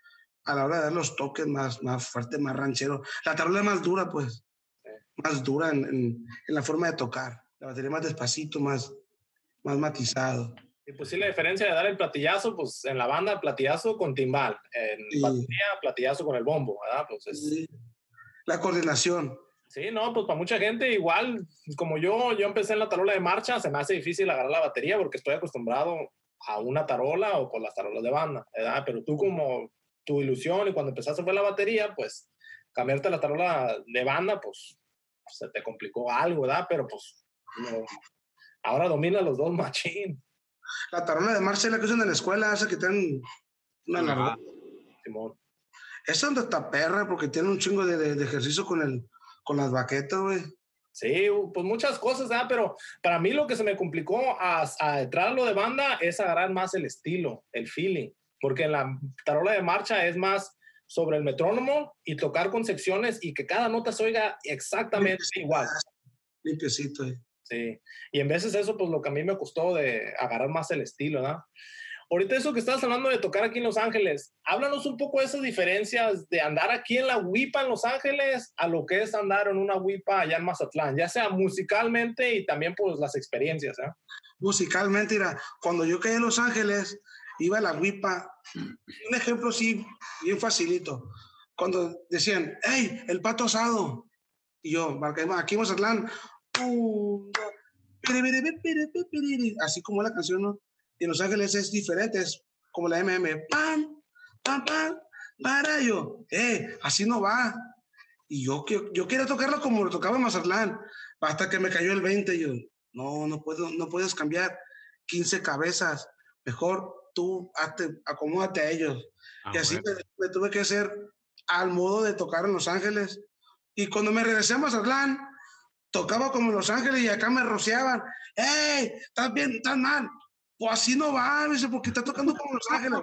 a la hora de dar los toques más fuerte, más ranchero. La tarola es más dura, pues, más dura en la forma de tocar. La batería más despacito, más matizado. Y pues sí, la diferencia de dar el platillazo, pues en la banda, platillazo con timbal. En batería, platillazo con el bombo, ¿verdad? Pues sí. La coordinación. Sí, no, pues para mucha gente igual, como yo empecé en la tarola de marcha, se me hace difícil agarrar la batería porque estoy acostumbrado a una tarola o con las tarolas de banda, ¿verdad? Pero tú como tu ilusión y cuando empezaste fue la batería, pues cambiarte a la tarola de banda, pues se te complicó algo, ¿verdad? Pero pues no, ahora domina los dos machín. La tarola de marcha es la que usan en la escuela, esa que tienen una larga. Simón. Esa donde está perra porque tiene un chingo de ejercicio con las baquetas, güey. Sí, pues muchas cosas, ¿verdad? Pero para mí lo que se me complicó a entrar a lo de banda es agarrar más el estilo, el feeling, porque en la tarola de marcha es más sobre el metrónomo y tocar con secciones y que cada nota se oiga exactamente igual. Limpiecito. Sí, y en veces eso pues lo que a mí me costó de agarrar más el estilo, ¿verdad? Ahorita eso que estabas hablando de tocar aquí en Los Ángeles, háblanos un poco de esas diferencias de andar aquí en la huipa en Los Ángeles a lo que es andar en una huipa allá en Mazatlán, ya sea musicalmente y también pues las experiencias, ¿eh? Musicalmente, mira, cuando yo caí en Los Ángeles, iba a la huipa, un ejemplo sí, bien facilito, cuando decían, hey, el pato asado, y yo, aquí en Mazatlán, así como la canción, ¿no? Y en Los Ángeles es diferente, es como la pam, pam, pam, para yo, así no va. Y yo quería tocarlo como lo tocaba en Mazatlán, hasta que me cayó el 20, yo, no puedes cambiar 15 cabezas, mejor tú acomódate a ellos. Y así me tuve que hacer al modo de tocar en Los Ángeles. Y cuando me regresé a Mazatlán, tocaba como en Los Ángeles y acá me rociaban. ¡Ey! ¿Estás bien? ¿Estás mal? Pues así no va, dice, porque está tocando como en Los Ángeles.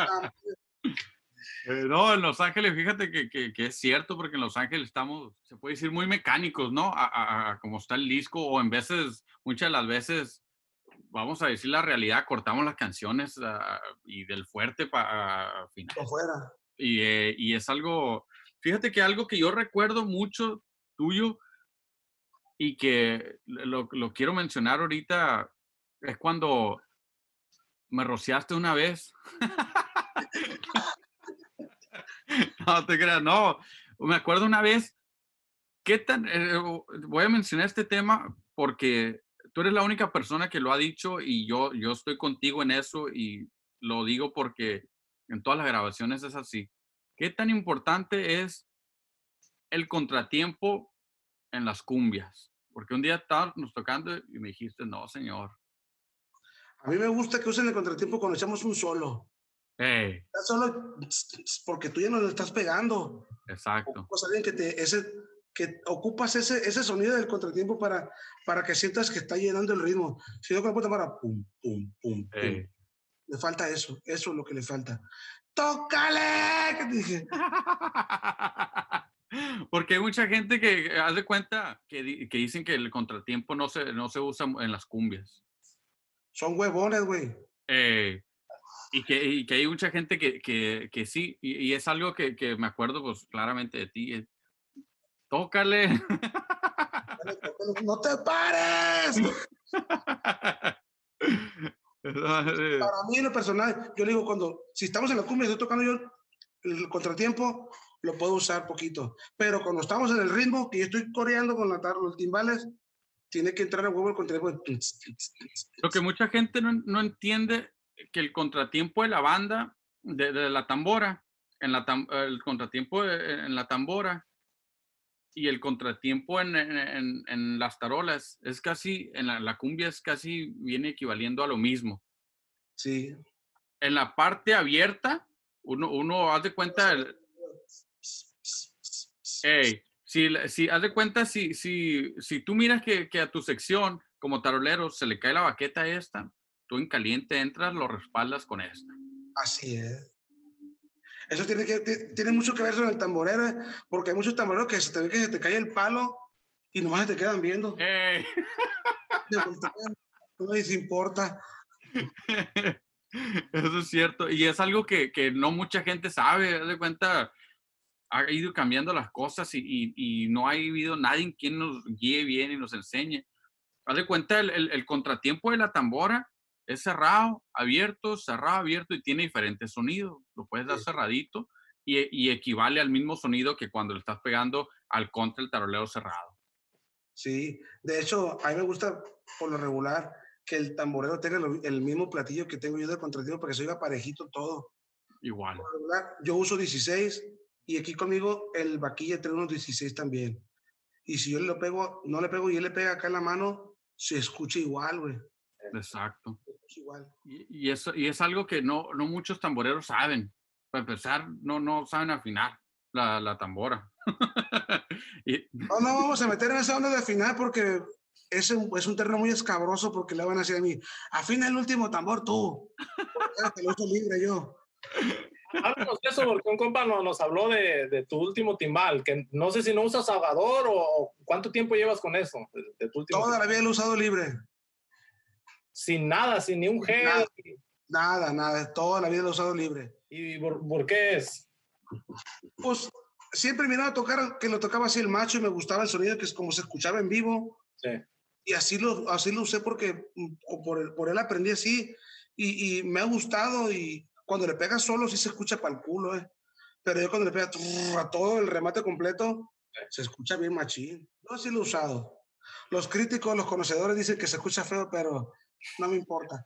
No, en Los Ángeles, fíjate que es cierto, porque en Los Ángeles estamos, se puede decir, muy mecánicos, ¿no? A como está el disco, o en veces, muchas de las veces, vamos a decir la realidad, cortamos las canciones y del fuerte para final. Fuera. Y es algo, fíjate que algo que yo recuerdo mucho tuyo y que lo quiero mencionar ahorita es cuando me rociaste una vez. No te creas, no. Me acuerdo una vez, voy a mencionar este tema porque tú eres la única persona que lo ha dicho y yo estoy contigo en eso y lo digo porque en todas las grabaciones es así. ¿Qué tan importante es el contratiempo en las cumbias? Porque un día estábamos tocando y me dijiste, no, señor. A mí me gusta que usen el contratiempo cuando echamos un solo. Hey. Solo porque tú ya no le estás pegando. Exacto. Ocupas alguien que ocupas ese sonido del contratiempo para que sientas que está llenando el ritmo. Si no, con la puta para pum, pum, pum, Hey. pum. Le falta eso es lo que le falta. ¡Tócale! ¿Qué te dije? Porque hay mucha gente que haz de cuenta que dicen que el contratiempo no se usa en las cumbias. Son huevones, güey. Y que hay mucha gente que sí, y es algo que me acuerdo pues claramente de ti. Tócale. ¡No te pares! Para mí, en lo personal, yo le digo, si estamos en la cumbia, estoy tocando yo el contratiempo, lo puedo usar poquito. Pero cuando estamos en el ritmo, que yo estoy coreando con los timbales, tiene que entrar a huevo el contratiempo. Lo que mucha gente no entiende, que el contratiempo de la banda, de la tambora, el contratiempo en la tambora y el contratiempo en las tarolas, es casi, en la cumbia es casi, viene equivaliendo a lo mismo. Sí. En la parte abierta, uno haz de cuenta, haz de cuenta, si tú miras que a tu sección, como tarolero, se le cae la baqueta esta, tú en caliente entras, lo respaldas con esta. Así es. Eso tiene mucho que ver con el tamborero, porque hay muchos tamboreros que se te cae el palo y nomás se te quedan viendo. No les importa. Eso es cierto. Y es algo que no mucha gente sabe. Haz de cuenta, ha ido cambiando las cosas y no ha habido nadie quien nos guíe bien y nos enseñe. Haz de cuenta, el contratiempo de la tambora es cerrado, abierto y tiene diferentes sonidos. Lo puedes dar Sí, cerradito y equivale al mismo sonido que cuando le estás pegando al contra el taroleo cerrado. sí. De hecho, a mí me gusta por lo regular que el tamborero tenga el mismo platillo que tengo yo de contratiempo para que se oiga parejito todo. Igual. Por lo regular, yo uso 16 y aquí conmigo el vaquilla trae unos 16 también. Y si yo le pego, no le pego y él le pega acá en la mano, se escucha igual, güey. Exacto. Se escucha igual. Y es algo que no muchos tamboreros saben. Para empezar, no saben afinar la tambora. Y, No, no vamos a meter en esa onda de final porque es un terreno muy escabroso porque le van a decir a mí, afina el último tambor tú. Te lo uso libre yo. Háblanos de eso, porque un compa nos habló de tu último timbal, que no sé si no usas ahogador o cuánto tiempo llevas con eso, de tu último Toda timbal. la vida lo he usado libre. Sin nada, sin ni un gel. Nada, nada, nada. Toda la vida lo he usado libre. ¿Y por qué es? Pues siempre miraba a tocar que lo tocaba así el macho y me gustaba el sonido que es como se escuchaba en vivo. Sí. Y así lo usé porque por él aprendí así y me ha gustado y cuando le pega solo sí se escucha para el culo, eh. Pero yo cuando le pega a todo el remate completo se escucha bien machín. Yo así lo he usado. Los críticos, los conocedores dicen que se escucha feo, pero no me importa.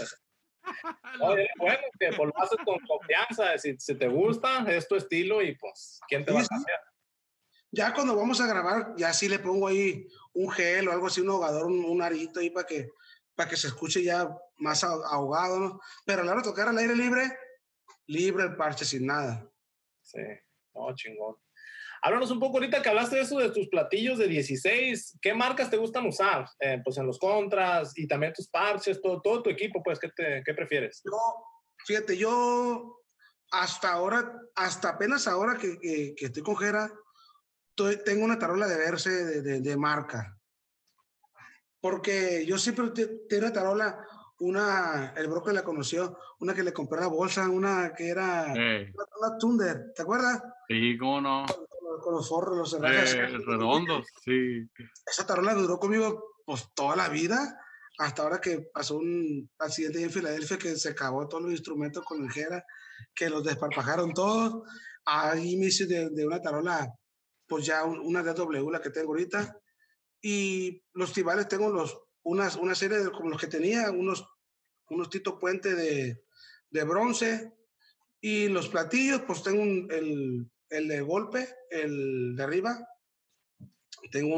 Oye, bueno, que pues lo haces con confianza, si te gusta, es tu estilo y pues, ¿quién te va Sí, a sí. cambiar? Ya cuando vamos a grabar, ya sí le pongo ahí un gel o algo así, un ahogador, un arito ahí para que se escuche ya más ahogado, ¿no? Pero a la hora de tocar al aire libre, libre el parche sin nada. Sí, no, chingón. Háblanos un poco ahorita que hablaste de eso de tus platillos de 16, ¿qué marcas te gustan usar? Pues en los contras y también tus parches, todo tu equipo, pues, ¿qué prefieres? Yo, fíjate, yo hasta ahora, hasta apenas ahora que estoy con Jera, tengo una tarola de verse de marca. Porque yo siempre tengo una tarola, el broker la conoció, una que le compré la bolsa, una que era hey, una Thunder, ¿te acuerdas? sí, cómo no. Con los forros, los herrajes. Redondos, sí. Esa tarola duró conmigo pues toda la vida, hasta ahora que pasó un accidente en Filadelfia que se acabó todos los instrumentos con el Jera, que los desparpajaron todos. Ahí me hice de una tarola, pues ya una DW, la que tengo ahorita. Y los timbales tengo una serie de como los que tenía, unos Tito Puente de bronce. Y los platillos, pues tengo el de golpe, el de arriba. Tengo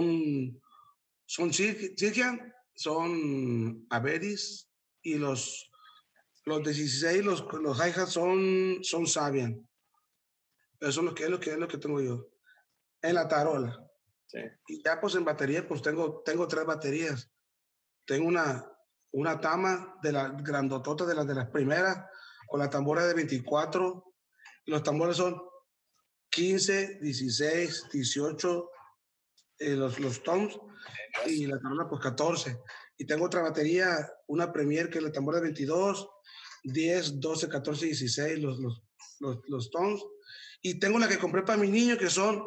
son Zildjian, son Averis y los 16, los hi-hats son Sabian. Eso es lo que tengo yo. En la tarola. Sí. Y ya pues en batería, pues tengo 3 baterías. Tengo una Tama de la grandotota de las primeras, con la tambora de 24. Los tambores son 15, 16, 18, los toms, y la tarola pues 14. Y tengo otra batería, una Premier, que es la tambora de 22, 10, 12, 14, 16, los toms. Y tengo la que compré para mi niño, que son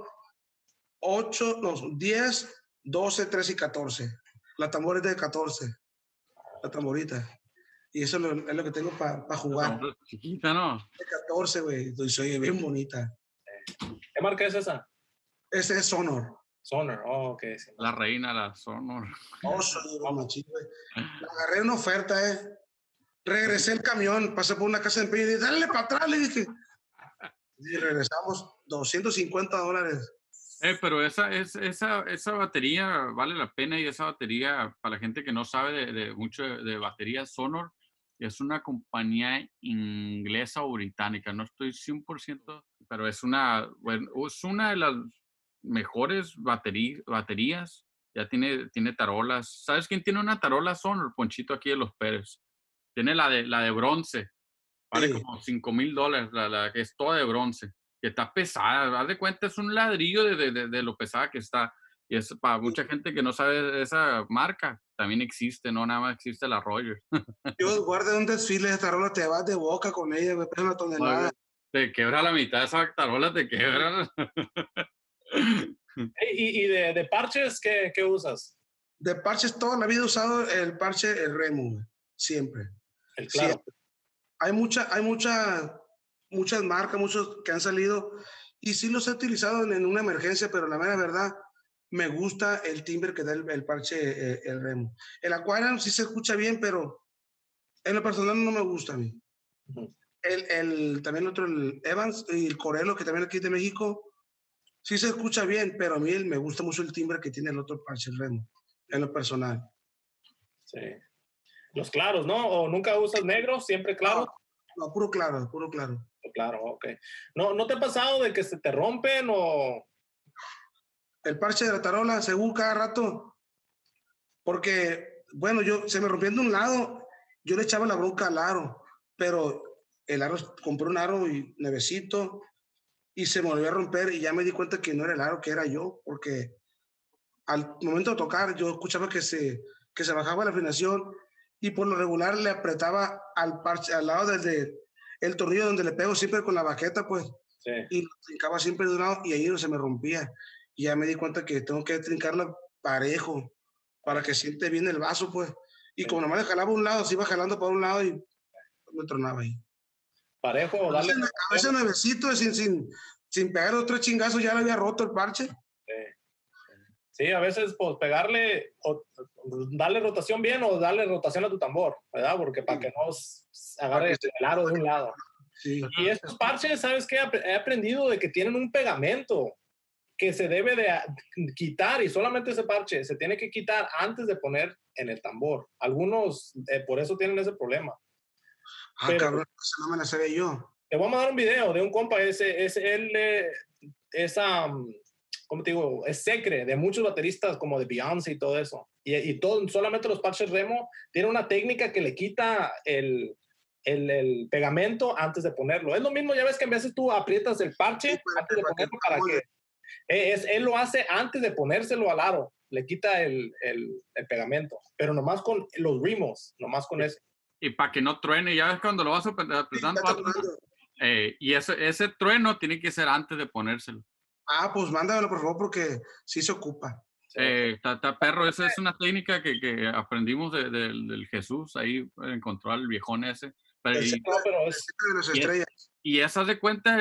8, no, 10, 12, 13 y 14. La tambora es de 14, la tamborita. Y eso es lo que tengo para jugar. Chiquita, ¿no? De 14, güey. Y soy bien bonita. ¿Qué marca es esa? Ese es Sonor. Sonor, oh, ok. Sí, La reina, la Sonor. Oh, soy machín, güey. La agarré en una oferta, Regresé el camión, pasé por una casa de empeño y dije, dale para atrás, le dije. Y regresamos $250. Pero esa batería vale la pena y esa batería, para la gente que no sabe mucho de baterías, Sonor es una compañía inglesa o británica, no estoy 100%, pero es es una de las mejores baterías, ya tiene tarolas. ¿Sabes quién tiene una tarola Sonor? Ponchito aquí de los Pérez. Tiene la de bronce, vale Sí. como $5,000, la que es toda de bronce, que está pesada. Haz de cuenta, es un ladrillo de lo pesada que está. Y es para mucha gente que no sabe esa marca, también existe, no nada más existe la Rogers. Yo guardé un desfile de tarola, te vas de boca con ella, me pesa una tonelada. Te quebra la mitad de esa tarola, te quebra. ¿Y de parches qué usas? De parches, toda la vida he usado el parche, el Remo, güey. Siempre. El claro. Siempre. Hay muchas marcas, muchos que han salido y sí los he utilizado en una emergencia, pero la mera verdad, me gusta el timbre que da el parche, el Remo. El Aquarium sí se escucha bien, pero en lo personal no me gusta a mí. También otro, el Evans y el Corelo, que también aquí de México, sí se escucha bien, pero a mí me gusta mucho el timbre que tiene el otro parche, el Remo, en lo personal. Sí. Los claros, ¿no? ¿O nunca usas negros, siempre claros? No, puro claro, puro claro. Claro, ok. ¿No te ha pasado de que se te rompen o...? El parche de la tarola, según cada rato, porque, bueno, se me rompió de un lado, yo le echaba la bronca al aro, pero el aro, compré un aro y nuevecito y se me volvió a romper y ya me di cuenta que no era el aro, que era yo, porque al momento de tocar yo escuchaba que se bajaba la afinación y por lo regular le apretaba al parche, al lado el tornillo donde le pego siempre con la baqueta, pues, sí. Y lo trincaba siempre de un lado y ahí no se me rompía. Y ya me di cuenta que tengo que trincarla parejo para que siente bien el vaso, pues. Y sí. Como nomás le jalaba un lado, se iba jalando para un lado y me tronaba ahí. Parejo, dale. A veces nuevecito, sin pegar otro chingazo, ya le había roto el parche. Sí, a veces pues pegarle, o darle rotación bien o darle rotación a tu tambor, ¿verdad? Porque para que no agarre el aro de un lado. Sí. Y estos parches, ¿sabes qué? He aprendido de que tienen un pegamento que se debe de quitar y solamente ese parche se tiene que quitar antes de poner en el tambor. Algunos por eso tienen ese problema. Pero, cabrón, no me la sabía yo. Te voy a mandar un video de un compa, ¿cómo te digo? Es secre de muchos bateristas como de Beyoncé y todo eso. Y todo, solamente los parches Remo tienen una técnica que le quita el pegamento antes de ponerlo. Es lo mismo, ya ves que a veces tú aprietas el parche antes de ponerlo para que... él lo hace antes de ponérselo al aro. Le quita el pegamento. Pero nomás con los rimos, nomás con eso. Y para que no truene, ya ves cuando lo vas apretando. Y ese trueno tiene que ser antes de ponérselo. Pues mándamelo, por favor, porque sí se ocupa. Perro, esa es una técnica que aprendimos del Jesús, ahí encontró al viejón ese. Y esa de cuenta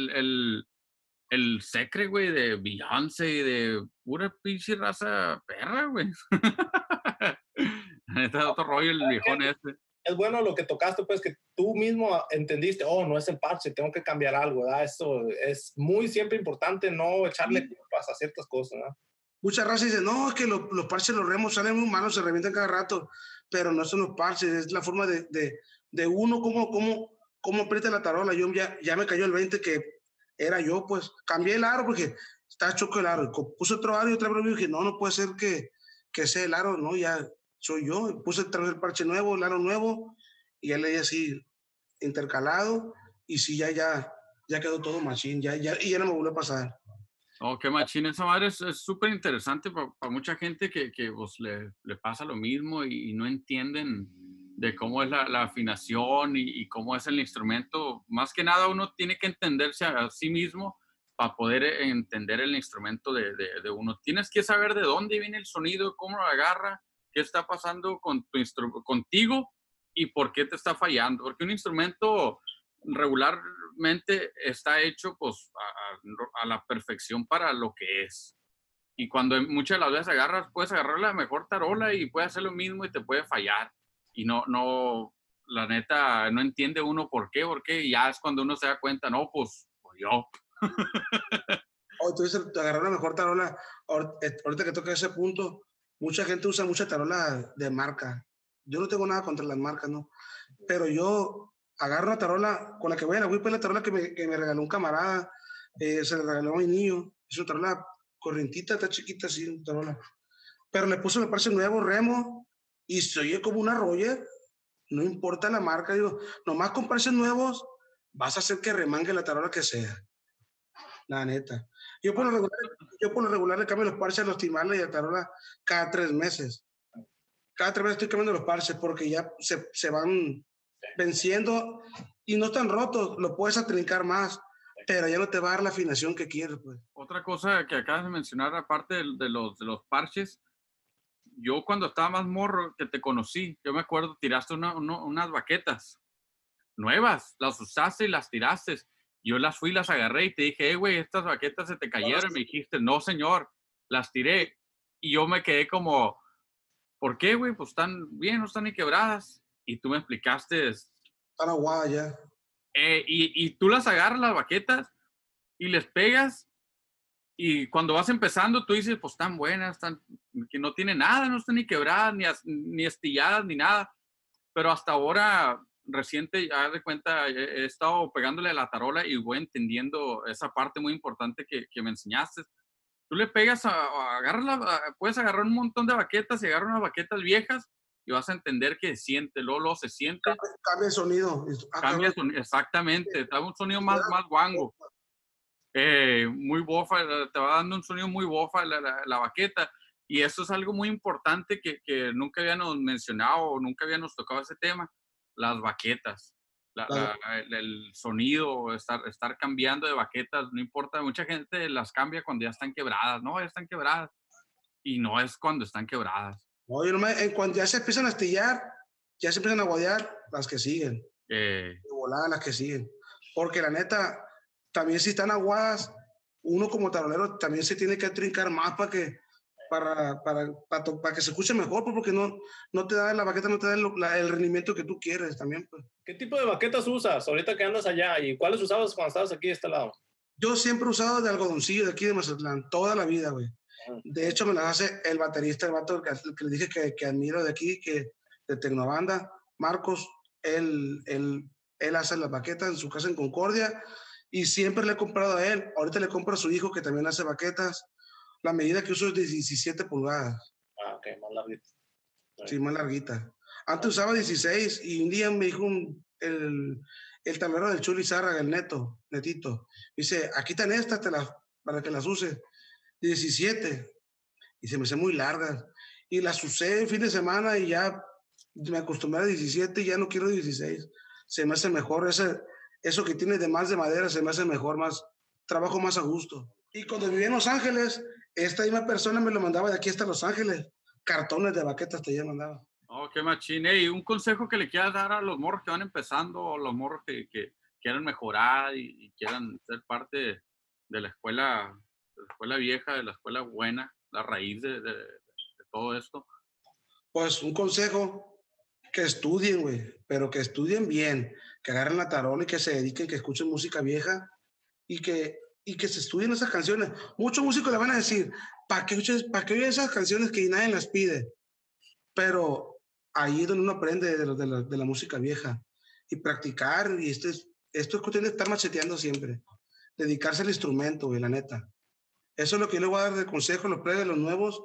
el secre, güey, de Beyoncé y de pura pinche raza perra, güey. Este es otro rollo, el viejón ese. Es bueno lo que tocaste, pues, que tú mismo entendiste, no es el parche, tengo que cambiar algo, ¿verdad? Esto es muy siempre importante, no echarle culpas a ciertas cosas, ¿verdad? Mucha raza dice, no, es que los parches, los remos salen muy malos, se revientan cada rato, pero no son los parches, es la forma de uno, cómo aprieta la tarola. Yo ya me cayó el 20 que era yo, pues, cambié el aro porque estaba choco el aro, puse otro aro y otra vez y dije, no puede ser que sea el aro, no, ya soy yo, puse el parche nuevo, el aro nuevo, y ya le di así intercalado, y sí, ya quedó todo machín, y ya no me volvió a pasar. Qué machín, esa madre es súper interesante para mucha gente que pues, le pasa lo mismo y no entienden de cómo es la afinación y cómo es el instrumento. Más que nada uno tiene que entenderse a sí mismo para poder entender el instrumento de uno. Tienes que saber de dónde viene el sonido, cómo lo agarra, qué está pasando contigo y por qué te está fallando. Porque un instrumento regularmente está hecho pues a la perfección para lo que es. Y cuando muchas de las veces puedes agarrar la mejor tarola y puedes hacer lo mismo y te puede fallar. Y no, la neta, no entiende uno por qué, porque ya es cuando uno se da cuenta, no, pues yo. Tú dices, agarrar la mejor tarola. Ahorita que toca ese punto, mucha gente usa mucha tarola de marca. Yo no tengo nada contra las marcas, ¿no? Pero yo agarro una tarola con la que voy a la WIP, la tarola que me regaló un camarada, se la regaló a mi niño. Es una tarola corrientita, está chiquita así, una tarola. Pero le puse el parche nuevo, Remo, y se oye como una Roger. No importa la marca, digo, nomás con parches nuevos vas a hacer que remangue la tarola que sea. La neta. Yo por lo regular le cambio los parches a los timales y a tarola cada 3 meses. Cada 3 meses estoy cambiando los parches porque ya se van venciendo y no están rotos. Lo puedes atrincar más, pero ya no te va a dar la afinación que quieres, pues. Otra cosa que acabas de mencionar, aparte de los parches, yo cuando estaba más morro que te conocí, yo me acuerdo, tiraste unas baquetas nuevas, las usaste y las tiraste. Yo las fui, las agarré y te dije, güey, estas baquetas se te cayeron. Me dijiste, no, señor, las tiré. Y yo me quedé como, ¿por qué, güey? Pues están bien, no están ni quebradas. Y tú me explicaste. Están aguadas ya. Y tú las agarras, las baquetas, y les pegas. Y cuando vas empezando, tú dices, pues están buenas, están, que no tienen nada, no están ni quebradas, ni estilladas, ni nada. Pero hasta ahora, reciente, ya de cuenta, he estado pegándole a la tarola y voy entendiendo esa parte muy importante que me enseñaste. Tú le pegas, puedes agarrar un montón de baquetas y agarrar unas baquetas viejas y vas a entender que siente, luego se siente. Cambia el sonido. Cambia el sonido, exactamente, te da un sonido más guango. Muy bofa, te va dando un sonido muy bofa la baqueta. Y eso es algo muy importante que nunca habíamos mencionado o nunca habíamos tocado ese tema, las baquetas. El sonido, estar cambiando de baquetas, no importa, mucha gente las cambia cuando ya están quebradas, ¿no? Ya están quebradas. Y no es cuando están quebradas. Oye, en cuanto ya se empiezan a astillar, ya se empiezan a guadear, las que siguen. De volada, las que siguen. Porque la neta, también si están aguadas, uno como tarolero también se tiene que trincar más para que se escuche mejor, porque no te da la baqueta, no te da el rendimiento que tú quieres también, pues. ¿Qué tipo de baquetas usas ahorita que andas allá? ¿Y cuáles usabas cuando estabas aquí de este lado? Yo siempre he usado de algodoncillo de aquí de Mazatlán, toda la vida, güey. De hecho, me las hace el baterista, el vato que le dije que admiro de aquí, de Tecnobanda, Marcos. Él hace las baquetas en su casa en Concordia y siempre le he comprado a él. Ahorita le compro a su hijo que también hace baquetas. La medida que uso es de 17 pulgadas. Ah, ok, más larguita. Sí, más larguita. Antes usaba 16 y un día me dijo el tablero del Chuli Zárraga, el Netito. Dice, aquí están estas para que las uses. 17. Y se me hace muy largas. Y las usé el fin de semana y ya me acostumbré a 17 y ya no quiero 16. Se me hace mejor eso que tiene de más de madera, se me hace mejor, trabajo más a gusto. Y cuando vivía en Los Ángeles, esta misma persona me lo mandaba de aquí hasta Los Ángeles. Cartones de baquetas te ya mandaba. Oh, qué machín. Y un consejo que le quieras dar a los morros que van empezando o los morros que quieran mejorar y quieran ser parte de la escuela vieja, de la escuela buena, la raíz de todo esto. Pues un consejo, que estudien, güey, pero que estudien bien, que agarren la tarola y que se dediquen, que escuchen música vieja y que se estudien esas canciones. Muchos músicos le van a decir, ¿para qué oyen esas canciones que nadie las pide? Pero ahí es donde uno aprende de la música vieja y practicar, y esto es cuestión de estar macheteando siempre, dedicarse al instrumento, güey, la neta. Eso es lo que yo le voy a dar de consejo a los plebes, los nuevos.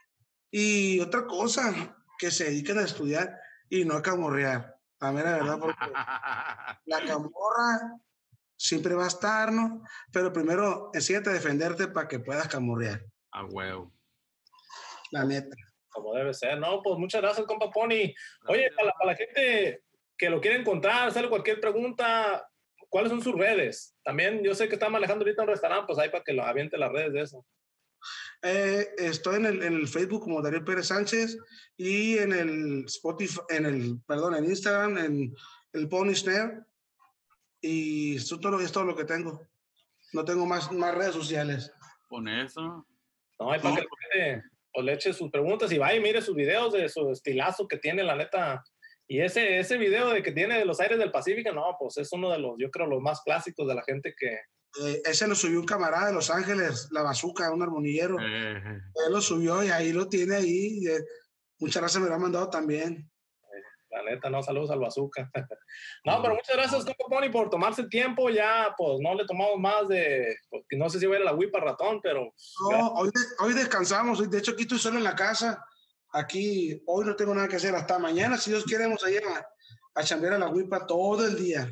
Y otra cosa, que se dediquen a estudiar y no a camorrear. La mera verdad, porque la camorra siempre va a estar, ¿no? Pero primero, enséñate a defenderte para que puedas camorrear. A huevo. La neta. Como debe ser, ¿no? Pues muchas gracias, compa Pony. Oye, para la gente que lo quiere encontrar, hacerle cualquier pregunta, ¿cuáles son sus redes? También yo sé que está manejando ahorita un restaurante, pues ahí para que lo aviente las redes de eso. Estoy en el Facebook como Darío Pérez Sánchez y en el Spotify, en Instagram, en el Pony Snare, y es todo lo que tengo. No tengo más redes sociales. Con eso. No, hay para que la gente le eche sus preguntas y vaya y mire sus videos de su estilazo que tiene, la neta. Y ese video de que tiene de los aires del Pacífico, no, pues es uno de los, yo creo, los más clásicos de la gente que... ese lo subió un camarada de Los Ángeles, La Bazooka, un armonillero. Él lo subió y ahí lo tiene ahí. Muchas gracias, me lo han mandado también. La neta, no, saludos al Bazooka. No, pero muchas gracias, compa Pony, por tomarse el tiempo. Ya, pues, no le tomamos más porque no sé si voy a ir a la Huipa Ratón, pero... No, hoy descansamos. De hecho, aquí estoy solo en la casa. Aquí, hoy no tengo nada que hacer. Hasta mañana, si Dios quiere, vamos a ir a chambear a la Huipa todo el día.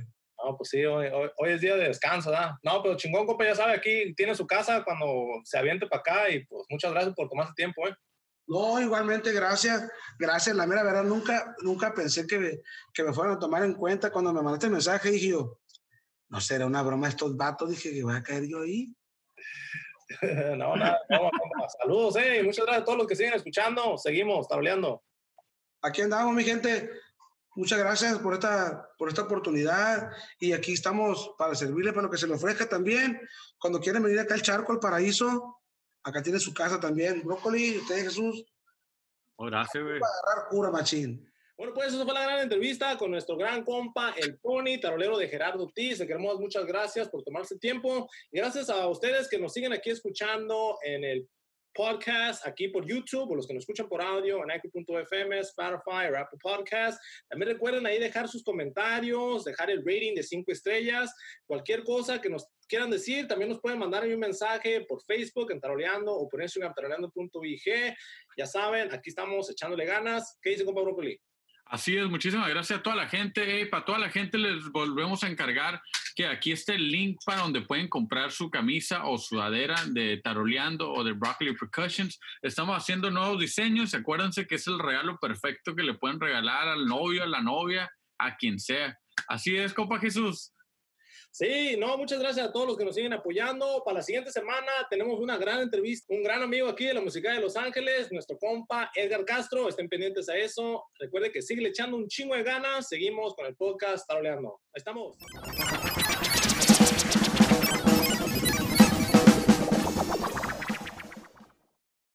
No, pues sí, hoy es día de descanso, ¿verdad? No, pero chingón, compa, ya sabe, aquí tiene su casa cuando se aviente para acá y pues muchas gracias por tomarse tiempo, ¿eh? No, igualmente, gracias. Gracias, la mera verdad, nunca pensé que me fueran a tomar en cuenta. Cuando me mandaste el mensaje, dije yo, no será una broma de estos vatos, dije que voy a caer yo ahí. No, nada, no, compa. Saludos, y muchas gracias a todos los que siguen escuchando. Seguimos taroleando. Aquí andamos, mi gente. Muchas gracias por esta oportunidad y aquí estamos para servirle para lo que se le ofrezca también. Cuando quieren venir acá al Charco, al Paraíso, acá tiene su casa también. Brócoli, usted, Jesús. Oh, gracias, güey. Para agarrar cura, machín. Bueno, pues eso fue la gran entrevista con nuestro gran compa, el Pony, tarolero de Gerardo Ortiz. Le queremos muchas gracias por tomarse tiempo y gracias a ustedes que nos siguen aquí escuchando en el podcast aquí por YouTube o los que nos escuchan por audio en Anchor.fm, Spotify o Apple Podcast. También recuerden ahí dejar sus comentarios, dejar el rating de 5 estrellas, cualquier cosa que nos quieran decir, también nos pueden mandar un mensaje por Facebook en Taroleando o por Instagram taroleando.ig. Ya saben, aquí estamos echándole ganas. ¿Qué dice compa Brócoli? Así es, muchísimas gracias a toda la gente. Para toda la gente les volvemos a encargar que aquí esté el link para donde pueden comprar su camisa o sudadera de Taroleando o de Broccoli Percussions. Estamos haciendo nuevos diseños. Acuérdense que es el regalo perfecto que le pueden regalar al novio, a la novia, a quien sea. Así es, compa Jesús. Sí, no, muchas gracias a todos los que nos siguen apoyando. Para la siguiente semana tenemos una gran entrevista, un gran amigo aquí de la música de Los Ángeles, nuestro compa Edgar Castro. Estén pendientes a eso. Recuerde que sigue echando un chingo de ganas. Seguimos con el podcast Taroleando. Ahí estamos.